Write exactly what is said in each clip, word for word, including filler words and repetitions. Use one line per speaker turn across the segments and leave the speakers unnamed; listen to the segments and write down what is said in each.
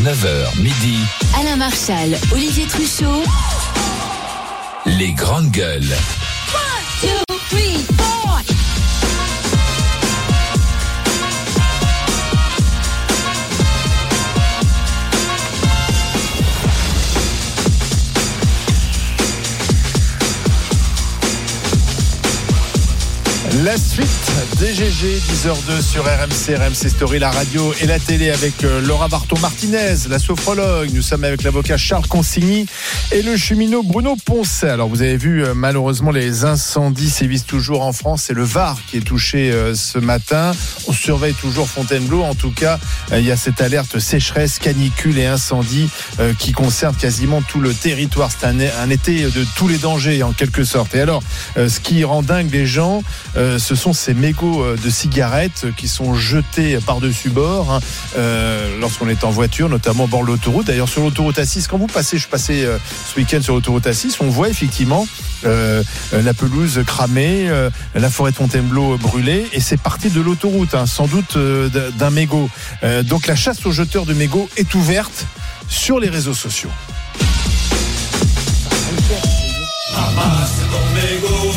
neuf heures midi.
Alain Marchal, Olivier Truchot.
Les grandes gueules.
one, two, three, four.
La suite D G G, dix heures deux sur R M C, R M C Story, la radio et la télé avec Laura Barton-Martinez, la sophrologue. Nous sommes avec l'avocat Charles Consigny et le cheminot Bruno Poncet. Alors vous avez vu, malheureusement les incendies sévissent toujours en France. C'est le Var qui est touché ce matin. On surveille toujours Fontainebleau. En tout cas, il y a cette alerte sécheresse, canicule et incendie qui concerne quasiment tout le territoire. C'est un, un été de tous les dangers en quelque sorte. Et alors, ce qui rend dingue les gens, ce sont ces mégots de cigarettes qui sont jetés par-dessus bord hein, euh, lorsqu'on est en voiture, notamment au bord de l'autoroute. D'ailleurs, sur l'autoroute A six, quand vous passez, je passais euh, ce week-end sur l'autoroute A six, on voit effectivement euh, la pelouse cramée, euh, la forêt de Fontainebleau brûlée, et c'est parti de l'autoroute, hein, sans doute euh, d'un mégot. Euh, donc la chasse aux jeteurs de mégots est ouverte sur les réseaux sociaux.
Ramasse ton mégot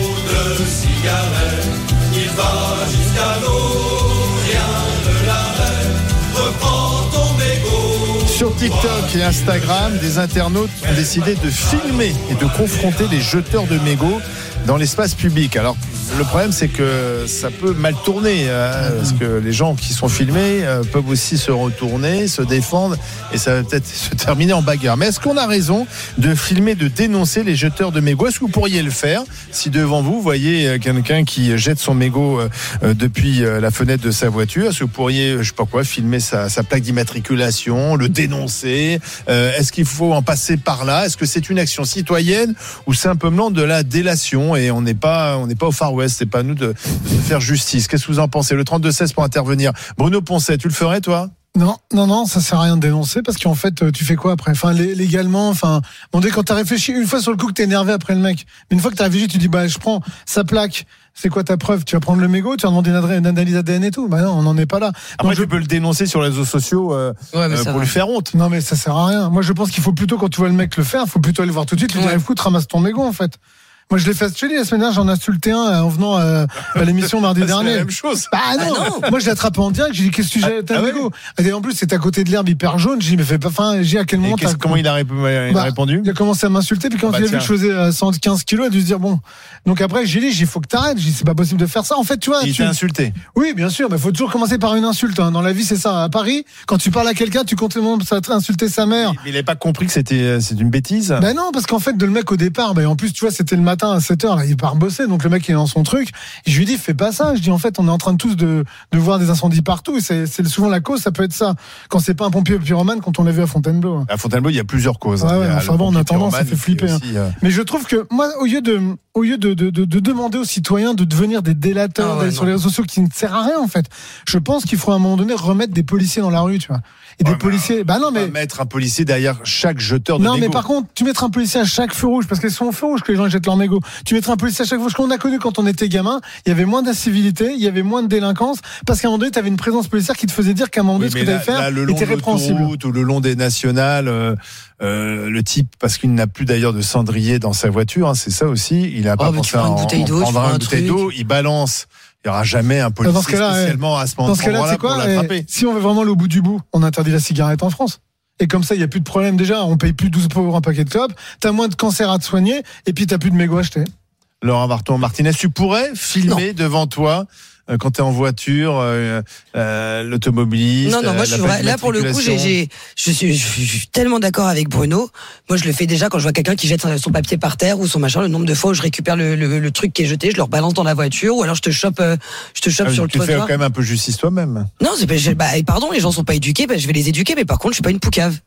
de cigarette, il va jusqu'à l'eau, rien ne l'arrête, reprends ton mégot.
Sur TikTok et Instagram, des internautes ont décidé de filmer et de confronter les jeteurs de mégots dans l'espace public. Alors, le problème, c'est que ça peut mal tourner, euh, parce que les gens qui sont filmés euh, peuvent aussi se retourner, se défendre, et ça va peut-être se terminer en bagarre. Mais est-ce qu'on a raison de filmer, de dénoncer les jeteurs de mégots ? Est-ce que vous pourriez le faire si devant vous, vous voyez quelqu'un qui jette son mégot euh, depuis euh, la fenêtre de sa voiture ? Est-ce que vous pourriez, je sais pas quoi, filmer sa, sa plaque d'immatriculation, le dénoncer ? euh, Est-ce qu'il faut en passer par là ? Est-ce que c'est une action citoyenne ou simplement de la délation ? Et on n'est pas, on n'est pas au Far West, c'est pas à nous de, de faire justice. Qu'est-ce que vous en pensez ? Le trente-deux seize pour intervenir. Bruno Poncet, tu le ferais toi ?
Non, non, non, ça sert à rien de dénoncer parce qu'en fait, tu fais quoi après ? Enfin, légalement, enfin, bon, dès quand t'as réfléchi, une fois sur le coup que t'es énervé après le mec, mais une fois que t'as réfléchi, tu dis, bah, je prends sa plaque. C'est quoi ta preuve ? Tu vas prendre le mégot, tu vas demander une, adresse, une analyse A D N et tout. Bah non, on n'en est pas là.
Après,
Donc,
tu
je...
peux le dénoncer sur les réseaux sociaux euh, ouais, euh, pour va. lui faire honte.
Non, mais ça sert à rien. Moi, je pense qu'il faut plutôt, quand tu vois le mec le faire, il faut plutôt aller le voir tout de suite, lui ouais. dire, écoute, ramasse ton mégot, en fait. Moi, je l'ai fait, je te dis, la semaine dernière, j'en ai insulté un en venant à, à l'émission mardi dernier.
C'est la même chose.
Bah non, ah non. Moi, je l'ai attrapé en direct, j'ai dit, qu'est-ce que tu jettes un mégot ? Et en plus, c'est à côté de l'herbe hyper jaune, j'ai dit, mais fais pas, enfin, j'ai dit, à quel moment t'as...
Comment il a, rép... il
bah,
a répondu ?
Il a commencé à m'insulter, puis quand bah, il a vu que je faisais cent quinze kilos, il a dû se dire, bon. Donc après, j'ai dit, il faut que t'arrêtes, j'ai dit, c'est pas possible de faire ça. En fait, tu vois.
Il
tu...
t'a insulté ?
Oui, bien sûr, mais faut toujours commencer par une insulte, hein. Dans la vie, c'est ça. À Paris, quand tu parles à quelqu'un, tu comptes à insulter sa mère.
Il n'avait pas compris que c'était, c'est une bêtise ?
Ben non, parce qu'en fait, de le mec au départ, ben, en plus, tu vois, c'était le matin à sept heures, là, il part bosser, donc le mec il est dans son truc. Et je lui dis, fais pas ça. Je dis, en fait, on est en train de tous de, de voir des incendies partout. C'est, c'est souvent la cause, ça peut être ça. Quand c'est pas un pompier pyromane, quand on l'a vu à Fontainebleau.
À Fontainebleau, il y a plusieurs causes.
Ouais,
hein.
ouais, enfin bon, en attendant, ça fait flipper. Aussi, hein. euh... Mais je trouve que, moi, au lieu de, au lieu de, de, de, de demander aux citoyens de devenir des délateurs, ah ouais, d'aller sur les réseaux sociaux qui ne sert à rien, en fait, je pense qu'il faut à un moment donné remettre des policiers dans la rue, tu vois. Et ouais, des policiers, bah non, mais.
Mettre un policier derrière chaque jeteur de
non,
mégot.
mais par contre, tu mettras un policier à chaque feu rouge, parce qu'ils sont au feu rouge que les gens jettent leur mégot. Tu mettras un policier à chaque feu rouge, qu'on a connu quand on était gamin. Il y avait moins d'incivilité, il y avait moins de délinquance, parce qu'à un moment donné, tu avais une présence policière qui te faisait dire qu'à un moment donné, oui, ce que tu allais faire là, était répréhensible.
Ou le long des nationales, euh, euh, le type, parce qu'il n'a plus d'ailleurs de cendrier dans sa voiture, hein, c'est ça aussi. Il a oh, pas pensé à en,
bouteille d'eau,
en prendre une bouteille d'eau, il balance. Il n'y aura jamais un policier là, spécialement ouais. à ce moment-là pour l'attraper.
Si on veut vraiment aller au bout du bout, on interdit la cigarette en France. Et comme ça, il n'y a plus de problème déjà. On paye plus douze euros un paquet de clopes. T'as moins de cancer à te soigner. Et puis, t'as plus de mégots achetés.
Laura Barton-Martinez, tu pourrais filmer non. devant toi euh, quand tu es en voiture, euh, euh, l'automobiliste.
Non, non, moi, je suis vrai. Là, pour le coup, j'ai, j'ai, je, suis, je suis tellement d'accord avec Bruno. Moi, je le fais déjà quand je vois quelqu'un qui jette son papier par terre ou son machin. Le nombre de fois où je récupère le, le, le truc qui est jeté, je le rebalance dans la voiture, ou alors je te chope, euh, je te chope ah, sur le trottoir.
Tu fais quand même un peu justice toi-même.
Non, c'est pas, je, bah, pardon, les gens sont pas éduqués, bah, je vais les éduquer, mais par contre, je suis pas une poucave.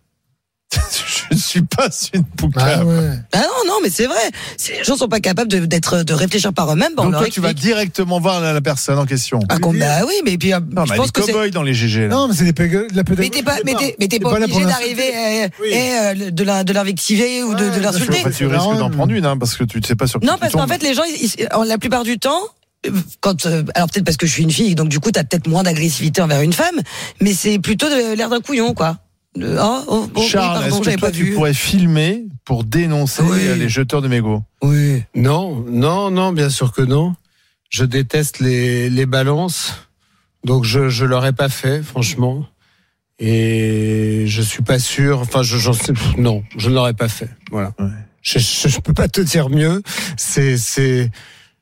Je ne suis pas une poucave.
Ah, ouais.
ah non, non, mais c'est vrai. Si les gens sont pas capables de, d'être, de réfléchir par eux-mêmes, bah,
donc
on leur
toi,
explique.
tu vas directement voir la, la personne en question.
Ah, qu'on, bah oui, mais puis,
non,
je
bah,
pense que c'est.
Cow-boys dans les G G, là.
Non, mais c'est des pédagogues. La pédagogie.
Mais t'es pas, mais t'es, mais t'es pas, pas obligé d'arriver, et, oui. et, euh, de la, de l'invectiver ou de, ouais, de l'insulter.
Tu risques d'en prendre une, hein, parce que tu ne sais pas sur qui
non, parce qu'en fait, les gens, ils, ils, la plupart du temps, quand, euh, alors peut-être parce que je suis une fille, donc du coup, t'as peut-être moins d'agressivité envers une femme, mais c'est plutôt de l'air d'un couillon, quoi. Euh, oh, oh, oh,
Charles,
oui, pardon,
est-ce
j'avais
que toi
pas
tu
vu.
pourrais filmer pour dénoncer
Oui.
les jeteurs de mégots?
Oui.
Non, non, non, bien sûr que non. Je déteste les, les balances. Donc je je l'aurais pas fait, franchement. Et je suis pas sûr. Enfin, je j'en sais. Non, je ne l'aurais pas fait. Voilà.
Ouais.
Je, je je peux pas te dire mieux. C'est c'est.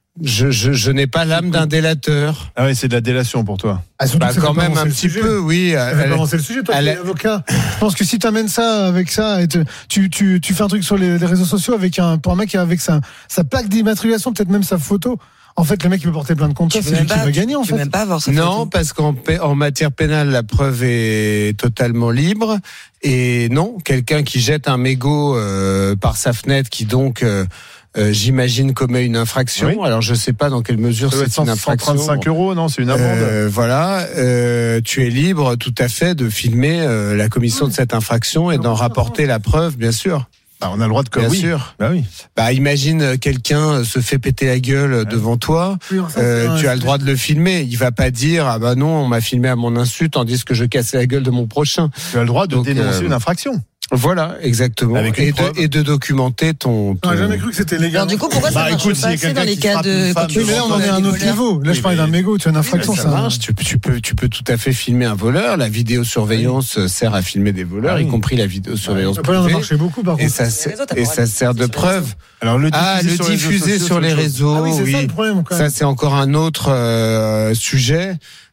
Je je je n'ai pas l'âme d'un délateur.
Ah oui, c'est de la délation pour toi.
Ah, surtout
Bah
que ça
quand
fait pas
même
avancer
un
le
petit
sujet.
peu, oui.
Ça fait
Elle-
pas avancer le sujet, toi,
elle
tu es
est-
avocat. Je pense que si tu amènes ça avec ça, et te- tu, tu, tu fais un truc sur les, les réseaux sociaux avec un, pour un mec avec sa, sa plaque d'immatriculation, peut-être même sa photo. En fait, le mec, il peut porter plein de comptes.
Tu
C'est
peux
lui
même
qui
pas,
va
tu-
gagner, en
tu peux
fait.
même pas avoir sa
Non,
photo.
parce qu'en pa- en matière pénale, la preuve est totalement libre. Et non, quelqu'un qui jette un mégot euh, par sa fenêtre, qui donc, euh, euh, j'imagine, commet une infraction.
Oui.
Alors, je sais pas dans quelle mesure
Ça doit être
c'est une
cent
infraction.
trente-cinq euros, non? C'est une amende.
Euh, voilà, euh, tu es libre tout à fait de filmer euh, la commission de cette infraction et d'en rapporter la preuve, bien sûr.
Bah, on a le droit de
Bien
oui.
sûr.
Bah oui.
Bah, imagine euh, quelqu'un se fait péter la gueule devant toi.
Oui, ça,
Euh,
c'est un-
tu as le droit de le filmer. Il va pas dire ah bah non, on m'a filmé à mon insu tandis que je casse la gueule de mon prochain.
Tu as le droit de
Donc,
dénoncer
euh,
une infraction.
Voilà, exactement.
Avec une
et,
preuve.
de, et de documenter ton. ton...
J'aurais jamais cru que c'était légal.
Alors du coup, pourquoi
Bah,
ça marche
écoute, s'il y
pas
a
assez
quelqu'un
dans les
qui
cas
frappe
de
une
quand
femme
tu
Oui, mais là, on en
les
est à un autre
voleurs.
niveau. Là, je
Oui,
parlais
mais-
d'un mégot, tu as une infraction,
ça
ça.
marche. Tu, tu peux, tu peux tout à fait filmer un voleur. La vidéosurveillance sert à filmer des voleurs,
Ah oui.
y compris la vidéosurveillance
Ça peut en
privée.
marcher beaucoup, par
Et
contre.
ça,
Sur les réseaux, t'as
et
pas
ça
le droit
sert
de
de
diffuser sur les
preuve.
Alors, le
Ah, le
sur les réseaux
diffuser
sociaux,
sur
c'est
les
autre chose.
réseaux,
Ah oui, c'est ça
oui.
le problème, quand
Ça,
même.
c'est encore un autre euh, sujet.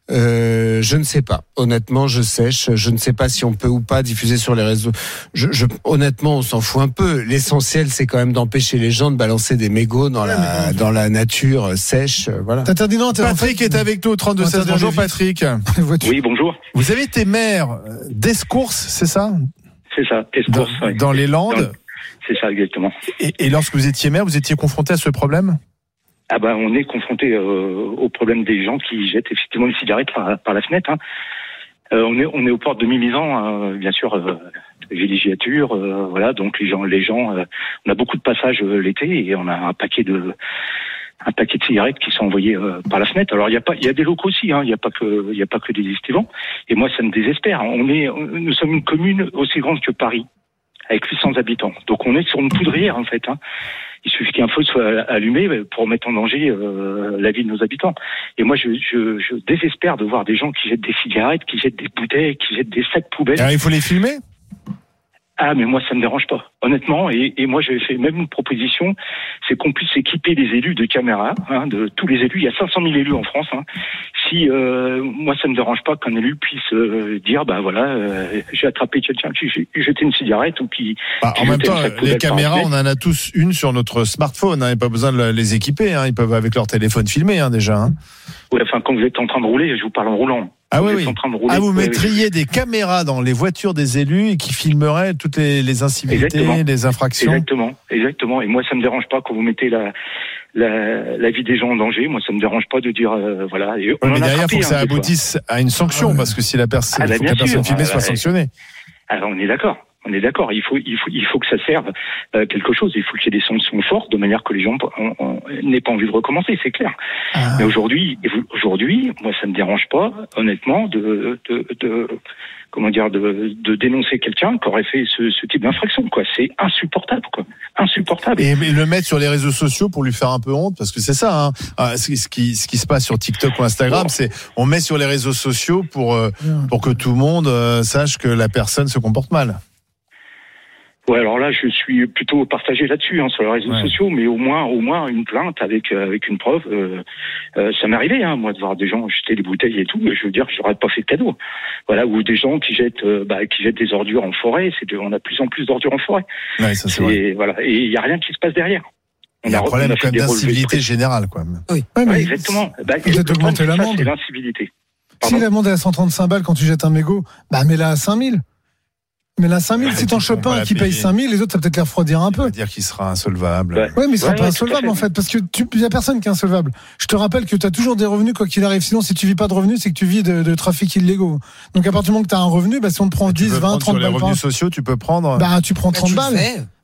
Euh, je ne sais pas. Honnêtement, je sèche. Je ne sais pas si on peut ou pas diffuser sur les réseaux. Je, je, honnêtement, on s'en fout un peu. L'essentiel, c'est quand même d'empêcher les gens de balancer des mégots dans la dans la nature euh, sèche. euh, Voilà.
T'interdis, non, t'es- en
Patrick
fait,
est avec nous au trente-deux seize.
Interdire
Bonjour
les vitres.
Patrick.
les voitures.
Oui, bonjour.
Vous avez été maire d'Escours, c'est ça?
C'est ça,
Dans,
Escours. oui.
dans les Landes.
C'est ça, exactement.
Et, et lorsque vous étiez maire, vous étiez confronté à ce problème?
Ah ben, on est confronté euh, au problème des gens qui jettent effectivement les cigarettes par, par la fenêtre. Hein. Euh, on est on est aux portes de mi-ans, euh, bien sûr, euh, villégiature, euh, voilà. Donc les gens, les gens, euh, on a beaucoup de passages euh, l'été et on a un paquet de un paquet de cigarettes qui sont envoyées euh, par la fenêtre. Alors il y a pas, il y a des locaux aussi. Hein. Il y a pas que il y a pas que des estivants. Et moi, ça me désespère. On est, nous sommes une commune aussi grande que Paris, avec huit cents habitants. Donc on est sur une poudrière en fait. Hein. Il suffit qu'un feu soit allumé pour mettre en danger euh, la vie de nos habitants. Et moi, je, je, je désespère de voir des gens qui jettent des cigarettes, qui jettent des bouteilles, qui jettent des sacs poubelles.
Alors, il faut les filmer?
Ah, mais moi, ça me dérange pas, honnêtement. Et, et moi, j'avais fait même une proposition, c'est qu'on puisse équiper les élus de caméras, hein, de tous les élus. Il y a cinq cent mille élus en France. Hein. Si euh, moi, ça me dérange pas qu'un élu puisse euh, dire, bah voilà, euh, j'ai attrapé quelqu'un qui jetait une cigarette ou qui.
Bah,
qui
en même
jetait un
temps,
sac
les
poubelle par
caméras,
la
on
fenêtre.
en a tous une sur notre smartphone. Hein. Il n'y a pas besoin de les équiper. Hein. Ils peuvent avec leur téléphone filmer hein, déjà. Hein.
Ouais, enfin, quand vous êtes en train de rouler, je vous parle en roulant.
Ah
Vous
oui,
êtes
oui.
en train de rouler.
Ah, vous
Ouais, ouais.
mettriez des caméras dans les voitures des élus et qui filmeraient toutes les, les incivilités,
Exactement.
les infractions.
Exactement, exactement. Et moi, ça me dérange pas quand vous mettez la, la, la vie des gens en danger. Moi, ça me dérange pas de dire, euh, voilà. Et on
Ouais, mais
en a
derrière, il
frappé,
faut que ça
hein, des fois.
aboutisse à une sanction, parce que si la personne,
Ah, bah,
il faut que
bien
la personne
sûr.
filmée
Ah,
soit
bah,
sanctionnée.
Alors, on est d'accord. On est d'accord. Il faut, il faut, il faut que ça serve euh, quelque chose. Il faut qu'il y ait des sanctions fortes, de manière que les gens on, on, n'aient pas envie de recommencer. C'est clair.
Ah.
Mais aujourd'hui, aujourd'hui, moi, ça me dérange pas, honnêtement, de, de, de comment dire, de, de dénoncer quelqu'un qui aurait fait ce, ce type d'infraction. Quoi, c'est insupportable. Quoi, insupportable.
Et, et le mettre sur les réseaux sociaux pour lui faire un peu honte, parce que c'est ça, hein. Ah, ce, ce qui, ce qui se passe sur TikTok ou Instagram,
Bon.
c'est on met sur les réseaux sociaux pour euh, pour que tout le monde euh, sache que la personne se comporte mal.
Ouais, alors là, je suis plutôt partagé là-dessus, hein, sur les réseaux
Ouais.
sociaux, mais au moins, au moins une plainte avec euh, avec une preuve. Euh, euh, ça m'est arrivé, hein, moi, de voir des gens jeter des bouteilles et tout. Je veux dire, je n'aurais pas fait de cadeau. Voilà, ou des gens qui jettent, euh, bah, qui jettent des ordures en forêt. C'est de, on a de plus en plus d'ordures en forêt.
Ouais, ça c'est vrai.
Et voilà, et il y a rien qui se passe derrière.
Il y a un
on
problème
on fait
quand même
des relevés de
d'incivilité
presse.
générale, quoi.
Ouais,
Ouais,
mais
exactement. Bah,
peut-être
le problème,
augmenter
c'est ça,
l'amende.
c'est l'incivilité.
Si
Pardon.
l'amende est à cent trente-cinq balles quand tu jettes un mégot, bah mets-la à cinq mille. Mets-la à cinq mille.
Ouais,
Si t'en
ils
chopes
vont pas
un
la
qui paye
payer.
cinq mille, les autres, ça va peut-être les refroidir un
On
peu.
va dire qu'il sera insolvable.
Ouais.
Ouais, mais il sera
Ouais,
pas
ouais,
insolvable
tout à
en
fait.
fait, parce que tu, il y a personne qui est insolvable. Je te rappelle que tu as toujours des revenus quoi qu'il arrive. Sinon, si tu vis pas de revenus, c'est que tu vis de, de trafic illégaux. Donc à partir du moment que tu as un revenu, bah si on te prend
Tu
dix,
peux
vingt,
prendre
trente
sur les
balles par
revenus sociaux, tu peux prendre.
bah tu prends
Bah,
trente
tu le
balles.
fais.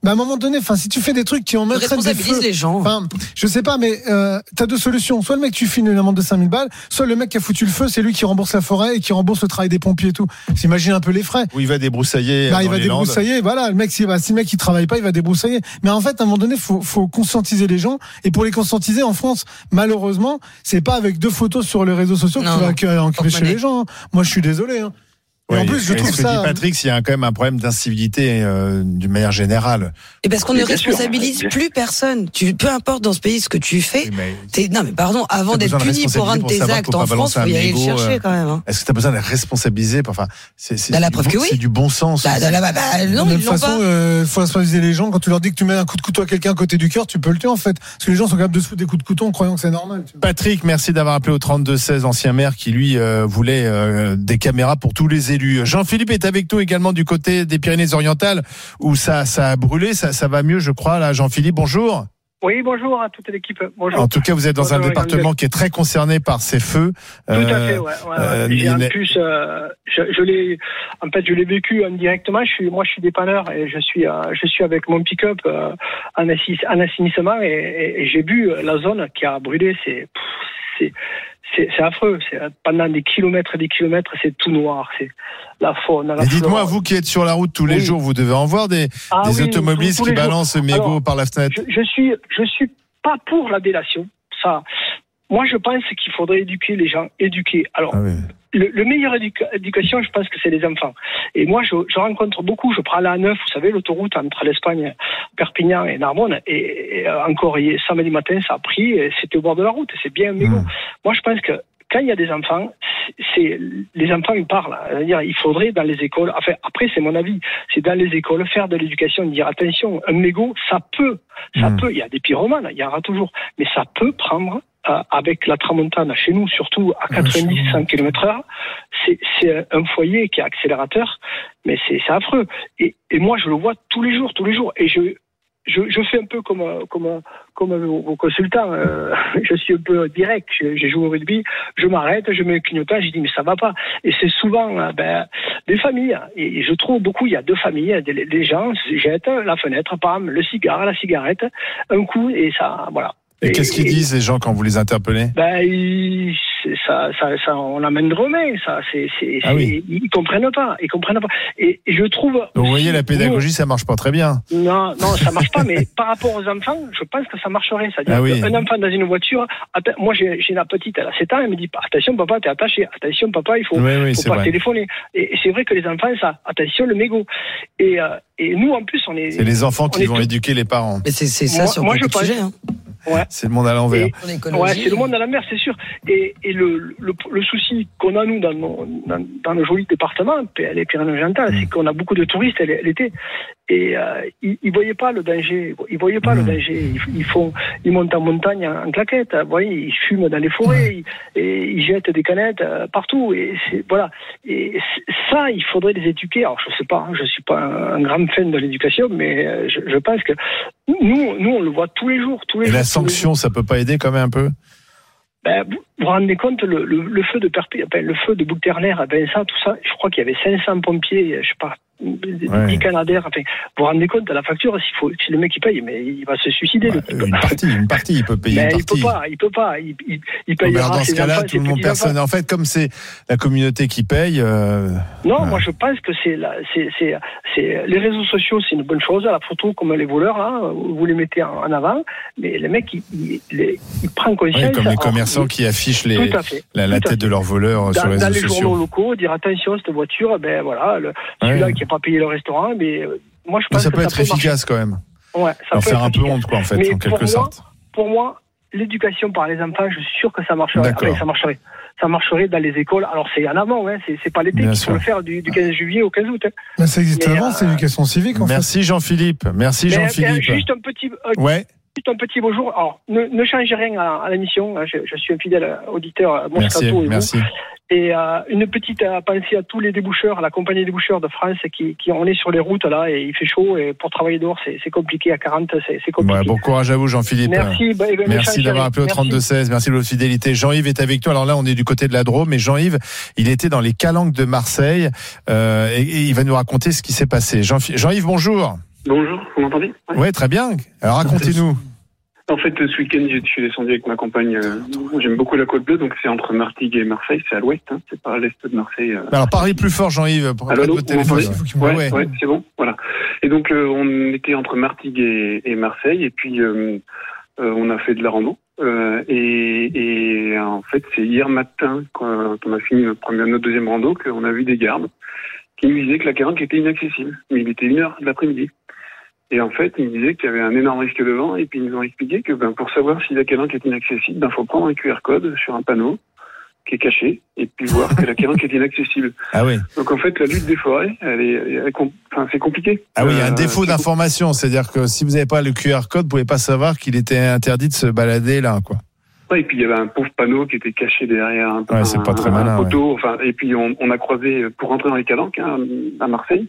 Bah, à un moment donné, enfin, si tu fais des trucs qui en mettraient des feux,
les gens.
Enfin, je sais pas, mais euh, t'as deux solutions. Soit le mec tu files une amende de cinq mille balles, soit le mec qui a foutu le feu, c'est lui qui rembourse la forêt et qui rembourse le travail des pompiers et tout. S'imagine un peu les frais.
Où il va débroussailler.
Bah, il
dans
va
les
débroussailler.
Landes.
Voilà, le mec, si, bah, si le mec il travaille pas, il va débroussailler. Mais en fait, à un moment donné, faut, faut conscientiser les gens. Et pour les conscientiser en France, malheureusement, c'est pas avec deux photos sur les réseaux sociaux
Non,
que tu vas empêcher les gens. Hein. Moi, je suis désolé. Hein. Et
Ouais,
en plus, je trouve
ce que
ça.
dit Patrick, il y a quand même un problème d'incivilité euh, d'une manière générale.
Et parce qu'on
Mais
ne
bien sûr,
responsabilise
bien
plus personne. Tu, peu importe dans ce pays ce que tu fais.
Oui, mais
T'es, non, mais pardon, avant
T'as
d'être
besoin de
puni pour un de
responsabiliser
tes
pour savoir
actes
qu'il faut
en
pas
France,
balancer un
faut y aller le
mégot,
chercher
euh,
quand même. Hein.
est-ce que tu as besoin d'être responsabilisé? Enfin, c'est, c'est,
Bah, la
c'est
preuve
du
que
bon-
oui.
c'est du bon sens.
Bah, bah, bah, bah, non,
de
ils
toute
l'ont
façon,
pas.
euh, faut responsabiliser les gens. Quand tu leur dis que tu mets un coup de couteau à quelqu'un à côté du cœur, tu peux le tuer en fait. Parce que les gens sont capables de se foutre des coups de couteau en croyant que c'est normal. Tu vois.
Patrick, merci d'avoir appelé au trente-deux seize, ancien maire qui lui euh, voulait euh, des caméras pour tous les élus. Jean-Philippe est avec nous également du côté des Pyrénées-Orientales où ça, ça a brûlé, ça, ça va mieux, je crois. Là, Jean-Philippe, bonjour.
Oui, bonjour à toute l'équipe. Bonjour.
En tout cas, vous êtes dans
Bonjour,
un département qui est très concerné par ces feux.
Tout à fait, ouais. ouais,
euh,
ouais. Et en
il est-
plus, euh, je, je l'ai, en fait, je l'ai vécu indirectement. Je suis, moi, je suis dépanneur et je suis, euh, je suis avec mon pick-up euh, en, assis, en assainissement et, et, et j'ai vu la zone qui a brûlé. C'est, pff, c'est, c'est, c'est affreux. C'est, pendant des kilomètres et des kilomètres, c'est tout noir. C'est la faune. La
Mais dites-moi,
flore.
vous qui êtes sur la route tous les
Oui.
jours, vous devez en voir des,
Ah
des
oui,
automobilistes
tous- tous
qui
les jours.
balancent le mégot
Alors,
par la fenêtre.
Je, je suis, je suis pas pour la délation. Ça, moi, je pense qu'il faudrait éduquer les gens, éduquer. Alors,
Ah oui.
le, le meilleur éduca- éducation, je pense que c'est les enfants. Et moi, je, je rencontre beaucoup. Je prends la A neuf, vous savez, l'autoroute entre l'Espagne, Perpignan et Narbonne. Et, et euh, encore hier, samedi matin, ça a pris. Et c'était au bord de la route. Et c'est bien mégot.
Mmh.
Moi, je pense que quand il y a des enfants, c'est les enfants ils parlent. C'est-à-dire, il faudrait dans les écoles. Enfin, après, c'est mon avis. C'est dans les écoles faire de l'éducation, dire attention, un mégot, ça peut, ça
Mmh.
peut. Il y a des pyromanes, il y en aura toujours, mais ça peut prendre. Euh, avec la tramontane, chez nous, surtout à quatre-vingt-dix à cent kilomètres heure, c'est, c'est un foyer qui est accélérateur, mais c'est, c'est affreux. Et, et moi, je le vois tous les jours, tous les jours. Et je, je, je fais un peu comme, comme, comme vos, vos consultants. Euh, je suis un peu direct. J'ai, j'ai joué au rugby. Je m'arrête, je mets le clignotant, je dis, mais ça va pas. Et c'est souvent, euh, ben, des familles. Et je trouve beaucoup, il y a deux familles. Des, des gens jettent la fenêtre, pam, le cigare, la cigarette, un coup, et ça, voilà.
Et, et qu'est-ce qu'ils disent les gens quand vous les interpellez?
Ben, ils, ça, ça, ça, on amène de remède, ça. C'est, c'est,
Ah
c'est,
oui.
Ils comprennent pas, ils comprennent pas. Et, et je trouve.
Donc vous voyez, la pédagogie,
nous,
ça marche pas très bien.
Non, non, ça marche pas. Mais par rapport aux enfants, je pense que ça marcherait. C'est-à-dire
Ah oui.
qu'un enfant dans une voiture, atta- moi j'ai, j'ai la petite, elle a sept ans, elle me dit attention papa, t'es attaché. Attention papa, il faut,
Oui, oui,
faut
c'est
pas
vrai.
téléphoner. Et, et c'est vrai que les enfants, ça, attention le mégot. Et, euh, et nous en plus, on est.
C'est les enfants
on
qui
est
vont
tout-
éduquer les parents.
Mais c'est, c'est ça
Moi-
sur
moi,
beaucoup
je
de
pense-
sujets. Hein.
Ouais.
C'est le monde à l'envers.
Et-
Pour l'écologie.
Ouais, c'est le monde à la mer, c'est sûr. Et, et le, le, le souci qu'on a, nous, dans nos, dans, dans nos jolis départements, les Pyrénées-Orientales, c'est qu'on a beaucoup de touristes l'été. Et euh, ils ne voyaient pas le danger. Ils voyaient pas le danger. Ils, ils, font, ils montent en montagne en, en claquette. Vous voyez, ils fument dans les forêts. Ils, et ils jettent des canettes euh, partout. Et c'est, voilà. Et c'est- ça, il faudrait les éduquer. Alors, je sais pas, hein, je suis pas un, un grand fan de l'éducation, mais euh, je, je pense que nous, nous, on le voit tous les jours. Tous les
Et
jours,
la
tous les jours.
sanction, ça peut pas aider quand même un peu?
Ben, vous vous rendez compte, le, le, le feu de Perpignan, ben, le feu de Bouc-Ternaire, à Vincent, tout ça, je crois qu'il y avait cinq cents pompiers, je sais pas, des
Ouais.
Canadaires, enfin, vous vous rendez compte de la facture, s'il faut, si le mec il paye, mais il va se suicider.
Bah,
le type.
une partie, une partie, il peut payer
Mais
une
il peut
partie.
pas, il peut pas, il, il, il
Non, mais
payera
alors dans ce
ses
cas-là,
enfants,
tout
ses
le monde,
petits-enfants.
personne. En fait, comme c'est la communauté qui paye. Euh...
Non,
Ouais.
moi je pense que c'est, la, c'est, c'est, c'est les réseaux sociaux, c'est une bonne chose. La photo, comme les voleurs là, vous les mettez en, en avant, mais le mec il, il, il, il prend conscience.
Oui, comme les
alors,
commerçants qui affichent les,
tout à fait,
la, la
tout à
tête de leurs voleurs
dans,
sur les
dans
réseaux
les
sociaux.
journaux locaux, dire attention, cette voiture, ben voilà, le, celui-là
Ouais.
qui n'a pas payé le restaurant, mais euh, moi je
Mais
pense
ça
que
peut
ça
être
peut
efficace quand même.
marcher. Ouais, ça
Leur
peut
faire
être
un peu
efficace.
honte, quoi, en fait,
Mais
en
pour
quelque
moi,
sorte.
Pour moi, l'éducation par les enfants, je suis sûr que ça marcherait.
D'accord.
Enfin, ça marcherait. Ça marcherait dans les écoles. Alors c'est en avant, hein, c'est, c'est pas l'été
Bien
qu'il
sûr.
faut le faire du, du quinze juillet au quinze août. Hein.
Mais ça existe
Mais,
avant,
euh,
c'est l'éducation civique en fait.
Merci Jean-Philippe. Merci
Mais,
Jean-Philippe.
euh, juste un petit, euh,
Ouais,
juste un petit bonjour. Alors, ne, ne changez rien à, à la mission. Je, je suis un fidèle auditeur à Moscato
merci,
et vous.
merci.
Et euh, une petite euh, pensée à tous les déboucheurs, à la compagnie des déboucheurs de France qui, qui on est sur les routes là et il fait chaud et pour travailler dehors c'est, c'est compliqué à quarante, c'est, c'est compliqué.
Ouais, bon courage à vous Jean-Philippe.
Merci, bah, eh ben,
Merci
méchant,
d'avoir
chéri.
appelé au
Merci.
trente-deux seize. Merci de votre fidélité. Jean-Yves est avec nous. Alors là, on est du côté de la Drôme, mais Jean-Yves, il était dans les Calanques de Marseille euh, et, et il va nous raconter ce qui s'est passé. Jean- Jean-Yves, bonjour.
Bonjour, vous m'entendez?
Oui, ouais, très bien. Alors racontez-nous.
En fait, ce week-end, je suis descendu avec ma compagne. Euh, j'aime beaucoup la Côte Bleue, donc c'est entre Martigues et Marseille. C'est à l'ouest, hein, c'est pas à l'est de Marseille. Euh.
Alors parlez plus fort, Jean-Yves, pour
Allô,
votre téléphone.
Ouais, ouais, ouais, c'est bon, voilà. Et donc, euh, on était entre Martigues et, et Marseille, et puis euh, euh, on a fait de la rando. Euh, et, et en fait, c'est hier matin, quand on a fini notre, première, notre deuxième rando, qu'on a vu des gardes qui nous disaient que la Calanque était inaccessible. Mais il était une heure de l'après-midi. Et en fait, ils me disaient qu'il y avait un énorme risque de vent, et puis ils nous ont expliqué que ben, pour savoir si la calanque est inaccessible, ben, faut prendre un Q R code sur un panneau qui est caché, et puis voir que la calanque est inaccessible.
Ah oui.
Donc en fait, la lutte des forêts, elle est, elle est enfin, c'est compliqué.
Ah oui, il y a un
euh,
défaut d'information, c'est-à-dire que si vous n'avez pas le Q R code, vous pouvez pas savoir qu'il était interdit de se balader là, quoi.
Ouais, et puis il y avait un pauvre panneau qui était caché derrière un,
ouais, c'est pas très
un,
malin,
un poteau.
Ouais.
Enfin, et puis on, on a croisé pour rentrer dans les calanques hein, à Marseille.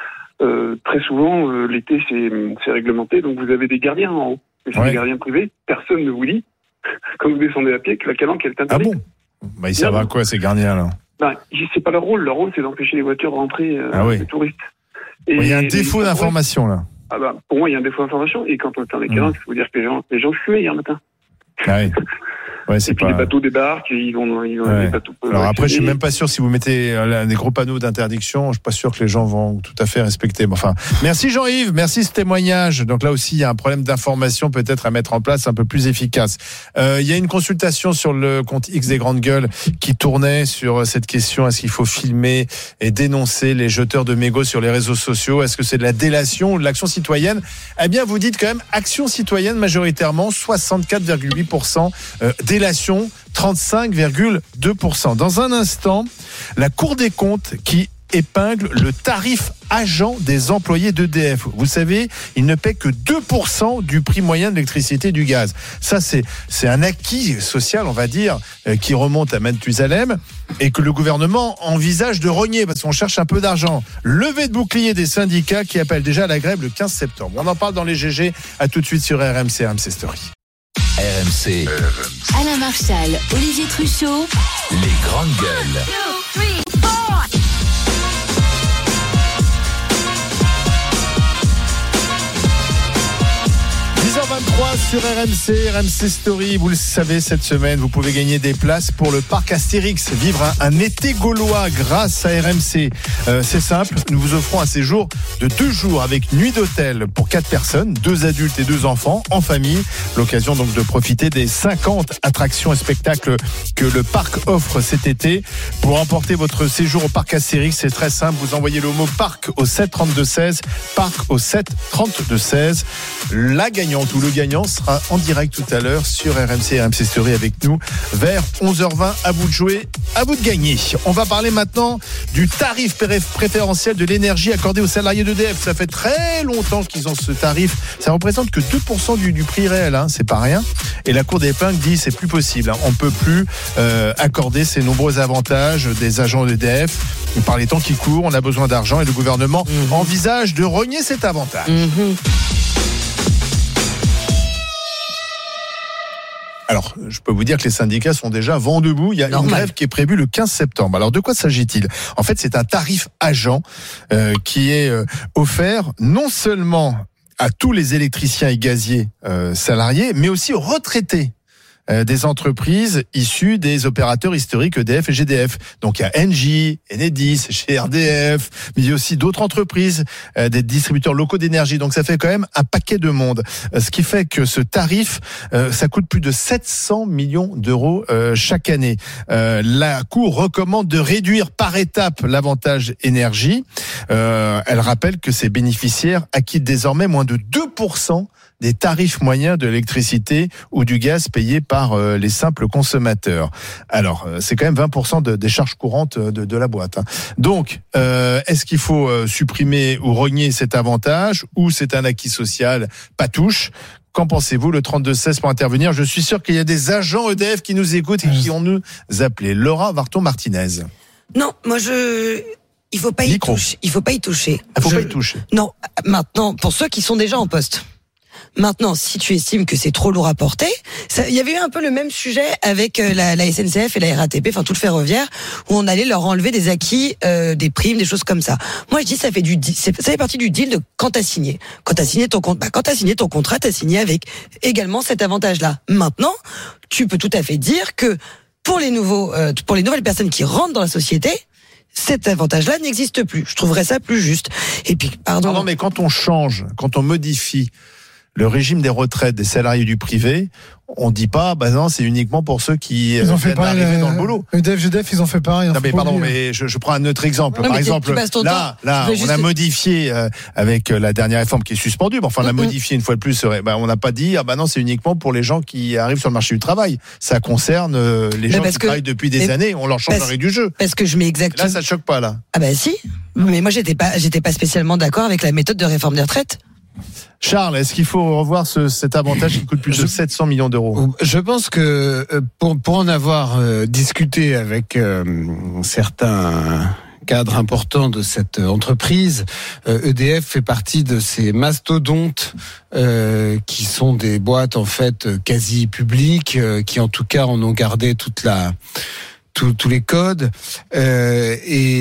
Euh, très souvent, euh, l'été, c'est, c'est réglementé, donc vous avez des gardiens en haut. Mais c'est
ouais.
des gardiens privés. Personne ne vous dit, quand vous descendez à pied, que la calanque, elle est interdite.
Ah bon? Bah, ils servent à quoi, ces gardiens, là?
Bah, c'est pas leur rôle. Leur rôle, c'est d'empêcher les voitures de rentrer, euh,
ah oui.
les touristes.
Il y a un défaut et, d'information, là.
Ah bah, pour moi, il y a un défaut d'information. Et quand on est dans les calanques, il faut dire que les gens, les gens fumaient hier matin.
Ah oui. Ouais, c'est
et puis
pas...
les bateaux débarquent, ils vont, ils vont
ouais.
les bateaux.
Alors après, je suis même pas sûr si vous mettez euh, des gros panneaux d'interdiction, je suis pas sûr que les gens vont tout à fait respecter. Enfin, merci Jean-Yves, merci ce témoignage. Donc là aussi, il y a un problème d'information peut-être à mettre en place un peu plus efficace. Euh, il y a une consultation sur le compte X des Grandes Gueules qui tournait sur cette question: est-ce qu'il faut filmer et dénoncer les jeteurs de mégots sur les réseaux sociaux? Est-ce que c'est de la délation ou de l'action citoyenne? Eh bien, vous dites quand même action citoyenne majoritairement, soixante-quatre virgule huit pour cent. Euh, délation, trente-cinq virgule deux pour cent. Dans un instant, la Cour des comptes qui épingle le tarif agent des employés d'E D F. Vous savez, ils ne paient que deux pour cent du prix moyen de l'électricité et du gaz. Ça, c'est, c'est un acquis social, on va dire, euh, qui remonte à Mathusalem et que le gouvernement envisage de rogner parce qu'on cherche un peu d'argent. Levée de bouclier des syndicats qui appellent déjà à la grève le quinze septembre. On en parle dans les G G. À tout de suite sur R M C, R M C Story.
R M C.
Alain Marchal, Olivier Truchot.
Les grandes gueules.
two, three, four.
dix heures vingt-trois sur R M C, R M C Story. Vous le savez, cette semaine, vous pouvez gagner des places pour le parc Astérix. Vivre un, un été gaulois grâce à R M C. Euh, c'est simple, nous vous offrons un séjour de deux jours avec nuit d'hôtel pour quatre personnes, deux adultes et deux enfants, en famille. L'occasion donc de profiter des cinquante attractions et spectacles que le parc offre cet été. Pour remporter votre séjour au parc Astérix, c'est très simple. Vous envoyez le mot parc au sept trente-deux seize, parc au sept trente-deux seize. La gagnante ou le gagnant sera en direct tout à l'heure sur R M C, R M C Story avec nous vers onze heures vingt. À vous de jouer, à vous de gagner. On va parler maintenant du tarif préférentiel de l'énergie accordé aux salariés d'E D F. Ça fait très longtemps qu'ils ont ce tarif. Ça représente que deux pour cent du, du prix réel, hein. C'est pas rien. Et la Cour des épingles dit c'est plus possible, hein. On peut plus euh, accorder ces nombreux avantages des agents d'E D F. Par les temps qui courent, on a besoin d'argent et le gouvernement mmh. envisage de rogner cet avantage. Mmh. Alors, je peux vous dire que les syndicats sont déjà vent debout. Il y a Normal. Une grève qui est prévue le quinze septembre. Alors, de quoi s'agit-il? En fait, c'est un tarif agent euh, qui est euh, offert non seulement à tous les électriciens et gaziers euh, salariés, mais aussi aux retraités euh, des entreprises issues des opérateurs historiques E D F et G D F. Donc il y a Engie, Enedis, chez R D F, mais il y a aussi d'autres entreprises, euh, des distributeurs locaux d'énergie. Donc ça fait quand même un paquet de monde. Euh, ce qui fait que ce tarif, euh, ça coûte plus de sept cents millions d'euros euh, chaque année. Euh, la Cour recommande de réduire par étape l'avantage énergie. Euh, elle rappelle que ces bénéficiaires acquittent désormais moins de deux pour cent des tarifs moyens de l'électricité ou du gaz payés par euh, les simples consommateurs. Alors, euh, c'est quand même vingt pour cent de, des charges courantes de, de la boîte, hein. Donc, euh, est-ce qu'il faut euh, supprimer ou rogner cet avantage ou c'est un acquis social patouche? Qu'en pensez-vous? Le trente-deux seize pour intervenir. Je suis sûr qu'il y a des agents E D F qui nous écoutent et qui vont nous appeler. Laura Varton-Martinez.
Non, moi je... Il faut pas y toucher. Il faut pas y toucher.
Il faut
je...
pas y toucher.
Non, maintenant, pour ceux qui sont déjà en poste. Maintenant, si tu estimes que c'est trop lourd à porter, ça, il y avait eu un peu le même sujet avec euh, la, la S N C F et la R A T P, enfin tout le ferroviaire, où on allait leur enlever des acquis, euh, des primes, des choses comme ça. Moi, je dis ça fait du, ça fait partie du deal de quand t'as signé. Quand t'as signé ton compte, bah, quand t'as signé ton contrat, t'as signé avec également cet avantage-là. Maintenant, tu peux tout à fait dire que pour les nouveaux, euh, pour les nouvelles personnes qui rentrent dans la société, cet avantage-là n'existe plus. Je trouverais ça plus juste. Et puis, pardon.
Non, mais quand on change, quand on modifie le régime des retraites des salariés du privé, on dit pas, bah non, c'est uniquement pour ceux qui
ils ont fait
viennent d'arriver
le,
dans le boulot.
E D F, G D F, ils ont fait pareil.
Non mais pardon, mais je, je prends un autre exemple.
Non,
Par exemple, là, là, on
juste...
a modifié euh, avec la dernière réforme qui est suspendue. Bon, enfin, on l'a mm-hmm. modifié une fois de plus. Bah, on n'a pas dit, ah bah non, c'est uniquement pour les gens qui arrivent sur le marché du travail. Ça concerne euh, les mais gens qui que... travaillent depuis des mais... années. On leur change le règle du jeu.
Parce que je mets exactement.
Là, ça te choque pas là.
Ah bah si. Mais moi, j'étais pas, j'étais pas spécialement d'accord avec la méthode de réforme des retraites.
Charles, est-ce qu'il faut revoir ce, cet avantage qui coûte plus de sept cents millions d'euros ?
Je pense que pour, pour en avoir euh, discuté avec euh, certains cadres importants de cette entreprise, euh, E D F fait partie de ces mastodontes euh, qui sont des boîtes en fait quasi publiques, euh, qui en tout cas en ont gardé toute la tous, tous les codes euh,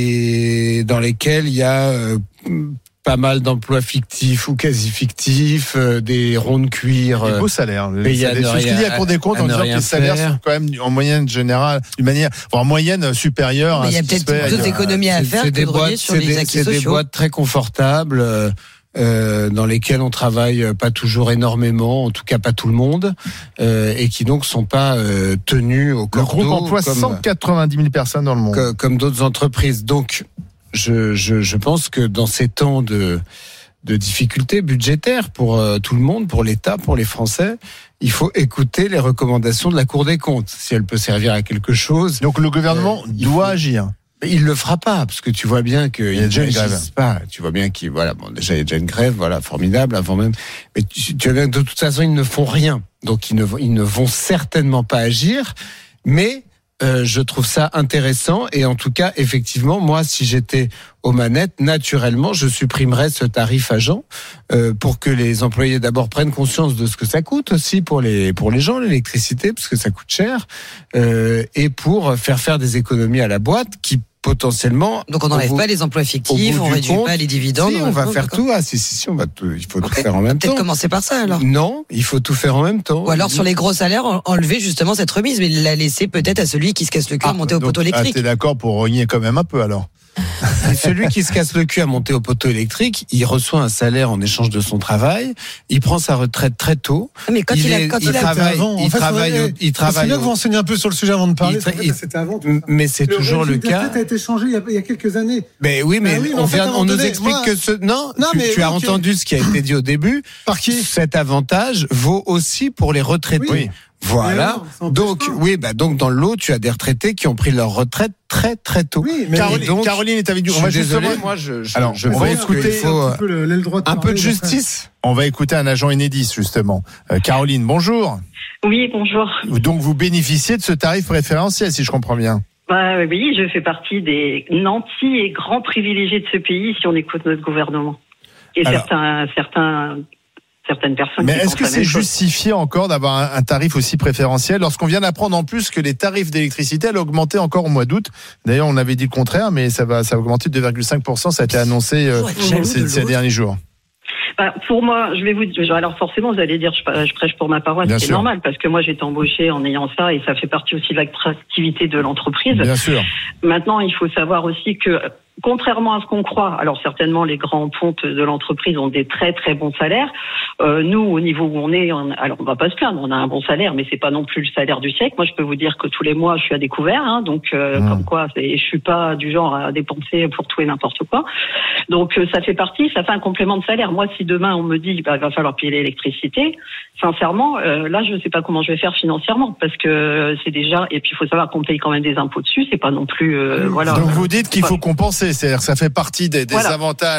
et dans lesquels il y a euh, pas mal d'emplois fictifs ou quasi fictifs, euh, des ronds de cuir.
Des beaux salaires.
C'est
ce qu'il dit à Cour des comptes en disant que les salaires sont quand même en moyenne générale, d'une manière, en moyenne supérieure.
Mais il y a peut-être d'autres économies à faire que de relier sur les acquis sociaux.
C'est des boîtes très confortables. Euh, Euh, dans lesquels on travaille pas toujours énormément, en tout cas pas tout le monde, euh, et qui donc sont pas euh, tenus au cordeau.
Le groupe emploie comme, cent quatre-vingt-dix mille personnes dans le monde.
Comme, comme d'autres entreprises. Donc, je, je, je pense que dans ces temps de, de difficultés budgétaires pour euh, tout le monde, pour l'État, pour les Français, il faut écouter les recommandations de la Cour des comptes, si elle peut servir à quelque chose.
Donc le gouvernement euh, doit faut... agir.
Il le fera pas, parce que tu vois bien qu'il
y a déjà une grève.
Pas. Tu vois bien qu'il, voilà, bon, déjà il y a déjà une grève, voilà, formidable, avant même. Mais tu, tu vois bien que de toute façon ils ne font rien, donc ils ne, ils ne vont certainement pas agir. Mais euh, je trouve ça intéressant, et en tout cas, effectivement, moi, si j'étais aux manettes, naturellement, je supprimerais ce tarif agent euh, pour que les employés d'abord prennent conscience de ce que ça coûte aussi pour les pour les gens, l'électricité, parce que ça coûte cher, euh, et pour faire faire des économies à la boîte qui potentiellement.
Donc on n'enlève pas les emplois fictifs, on réduit compte, pas les dividendes.
Si, on va faire tout. Ah si si si, on va tout. Il faut okay. tout faire en même
Peut-être
temps.
Peut-être commencer par ça alors.
Non, il faut tout faire en même temps.
Ou alors sur les gros salaires, enlever justement cette remise, mais la laisser peut-être à celui qui se casse le cul
ah,
à monter au
donc,
poteau électrique.
Ah, t'es d'accord pour rogner quand même un peu alors.
Celui qui se casse le cul à monter au poteau électrique, il reçoit un salaire en échange de son travail, il prend sa retraite très tôt.
Mais quand il, il, a, quand il, il
travaille,
avant,
il
fait,
travaille,
faudrait,
il travaille.
C'est bien que vous enseignez un peu sur le sujet avant de parler.
Tra-
il, c'était avant.
Mais c'est
le
toujours le cas.
Le a été changé il y, a, il y a quelques années.
Mais oui, mais, mais oui, on, vient, on nous
donné,
explique
moi,
que ce non. non tu, mais, tu as okay. entendu ce qui a été dit au début.
Par qui ?
Cet avantage vaut aussi pour les retraités.
Oui.
Voilà. Non, donc, oui, bah, donc, dans le lot, tu as des retraités qui ont pris leur retraite très, très tôt.
Oui, mais
Caroline,
donc,
Caroline est avec nous.
On va désolé, moi, je, je,
Alors,
je
on va écouter,
faut
un peu, le, le
un peu de justice.
On va écouter un agent Enedis, justement. Euh, Caroline, bonjour.
Oui, bonjour.
Donc, vous bénéficiez de ce tarif préférentiel, si je comprends bien.
Bah, oui, je fais partie des nantis et grands privilégiés de ce pays si on écoute notre gouvernement. Et Alors, certains, certains, certaines personnes.
Mais est-ce que c'est justifié encore d'avoir un, un tarif aussi préférentiel lorsqu'on vient d'apprendre en plus que les tarifs d'électricité allaient augmenter encore au mois d'août? D'ailleurs, on avait dit le contraire, mais ça va, ça va augmenter de deux virgule cinq pour cent. Ça a été annoncé euh, ces, ces derniers jours.
Bah, pour moi, je vais vous dire, alors forcément, vous allez dire, je, je prêche pour ma paroisse, Bien c'est sûr. normal, parce que moi, j'ai été embauchée en ayant ça, et ça fait partie aussi de l'attractivité de l'entreprise.
Bien sûr.
Maintenant, il faut savoir aussi que, contrairement à ce qu'on croit, alors certainement les grands pontes de l'entreprise ont des très très bons salaires. Euh, nous, au niveau où on est, on, alors on va pas se plaindre, on a un bon salaire, mais c'est pas non plus le salaire du siècle. Moi, je peux vous dire que tous les mois, je suis à découvert, hein, donc euh, mmh. comme quoi, c'est, je suis pas du genre à dépenser pour tout et n'importe quoi. Donc euh, ça fait partie, ça fait un complément de salaire. Moi, si demain on me dit, bah, va falloir payer l'électricité, sincèrement, euh, là, je sais pas comment je vais faire financièrement, parce que c'est déjà, et puis il faut savoir qu'on paye quand même des impôts dessus, c'est pas non plus, euh, voilà.
Donc vous dites qu'il faut compenser. C'est-à-dire que ça fait partie des, des
voilà.
avantages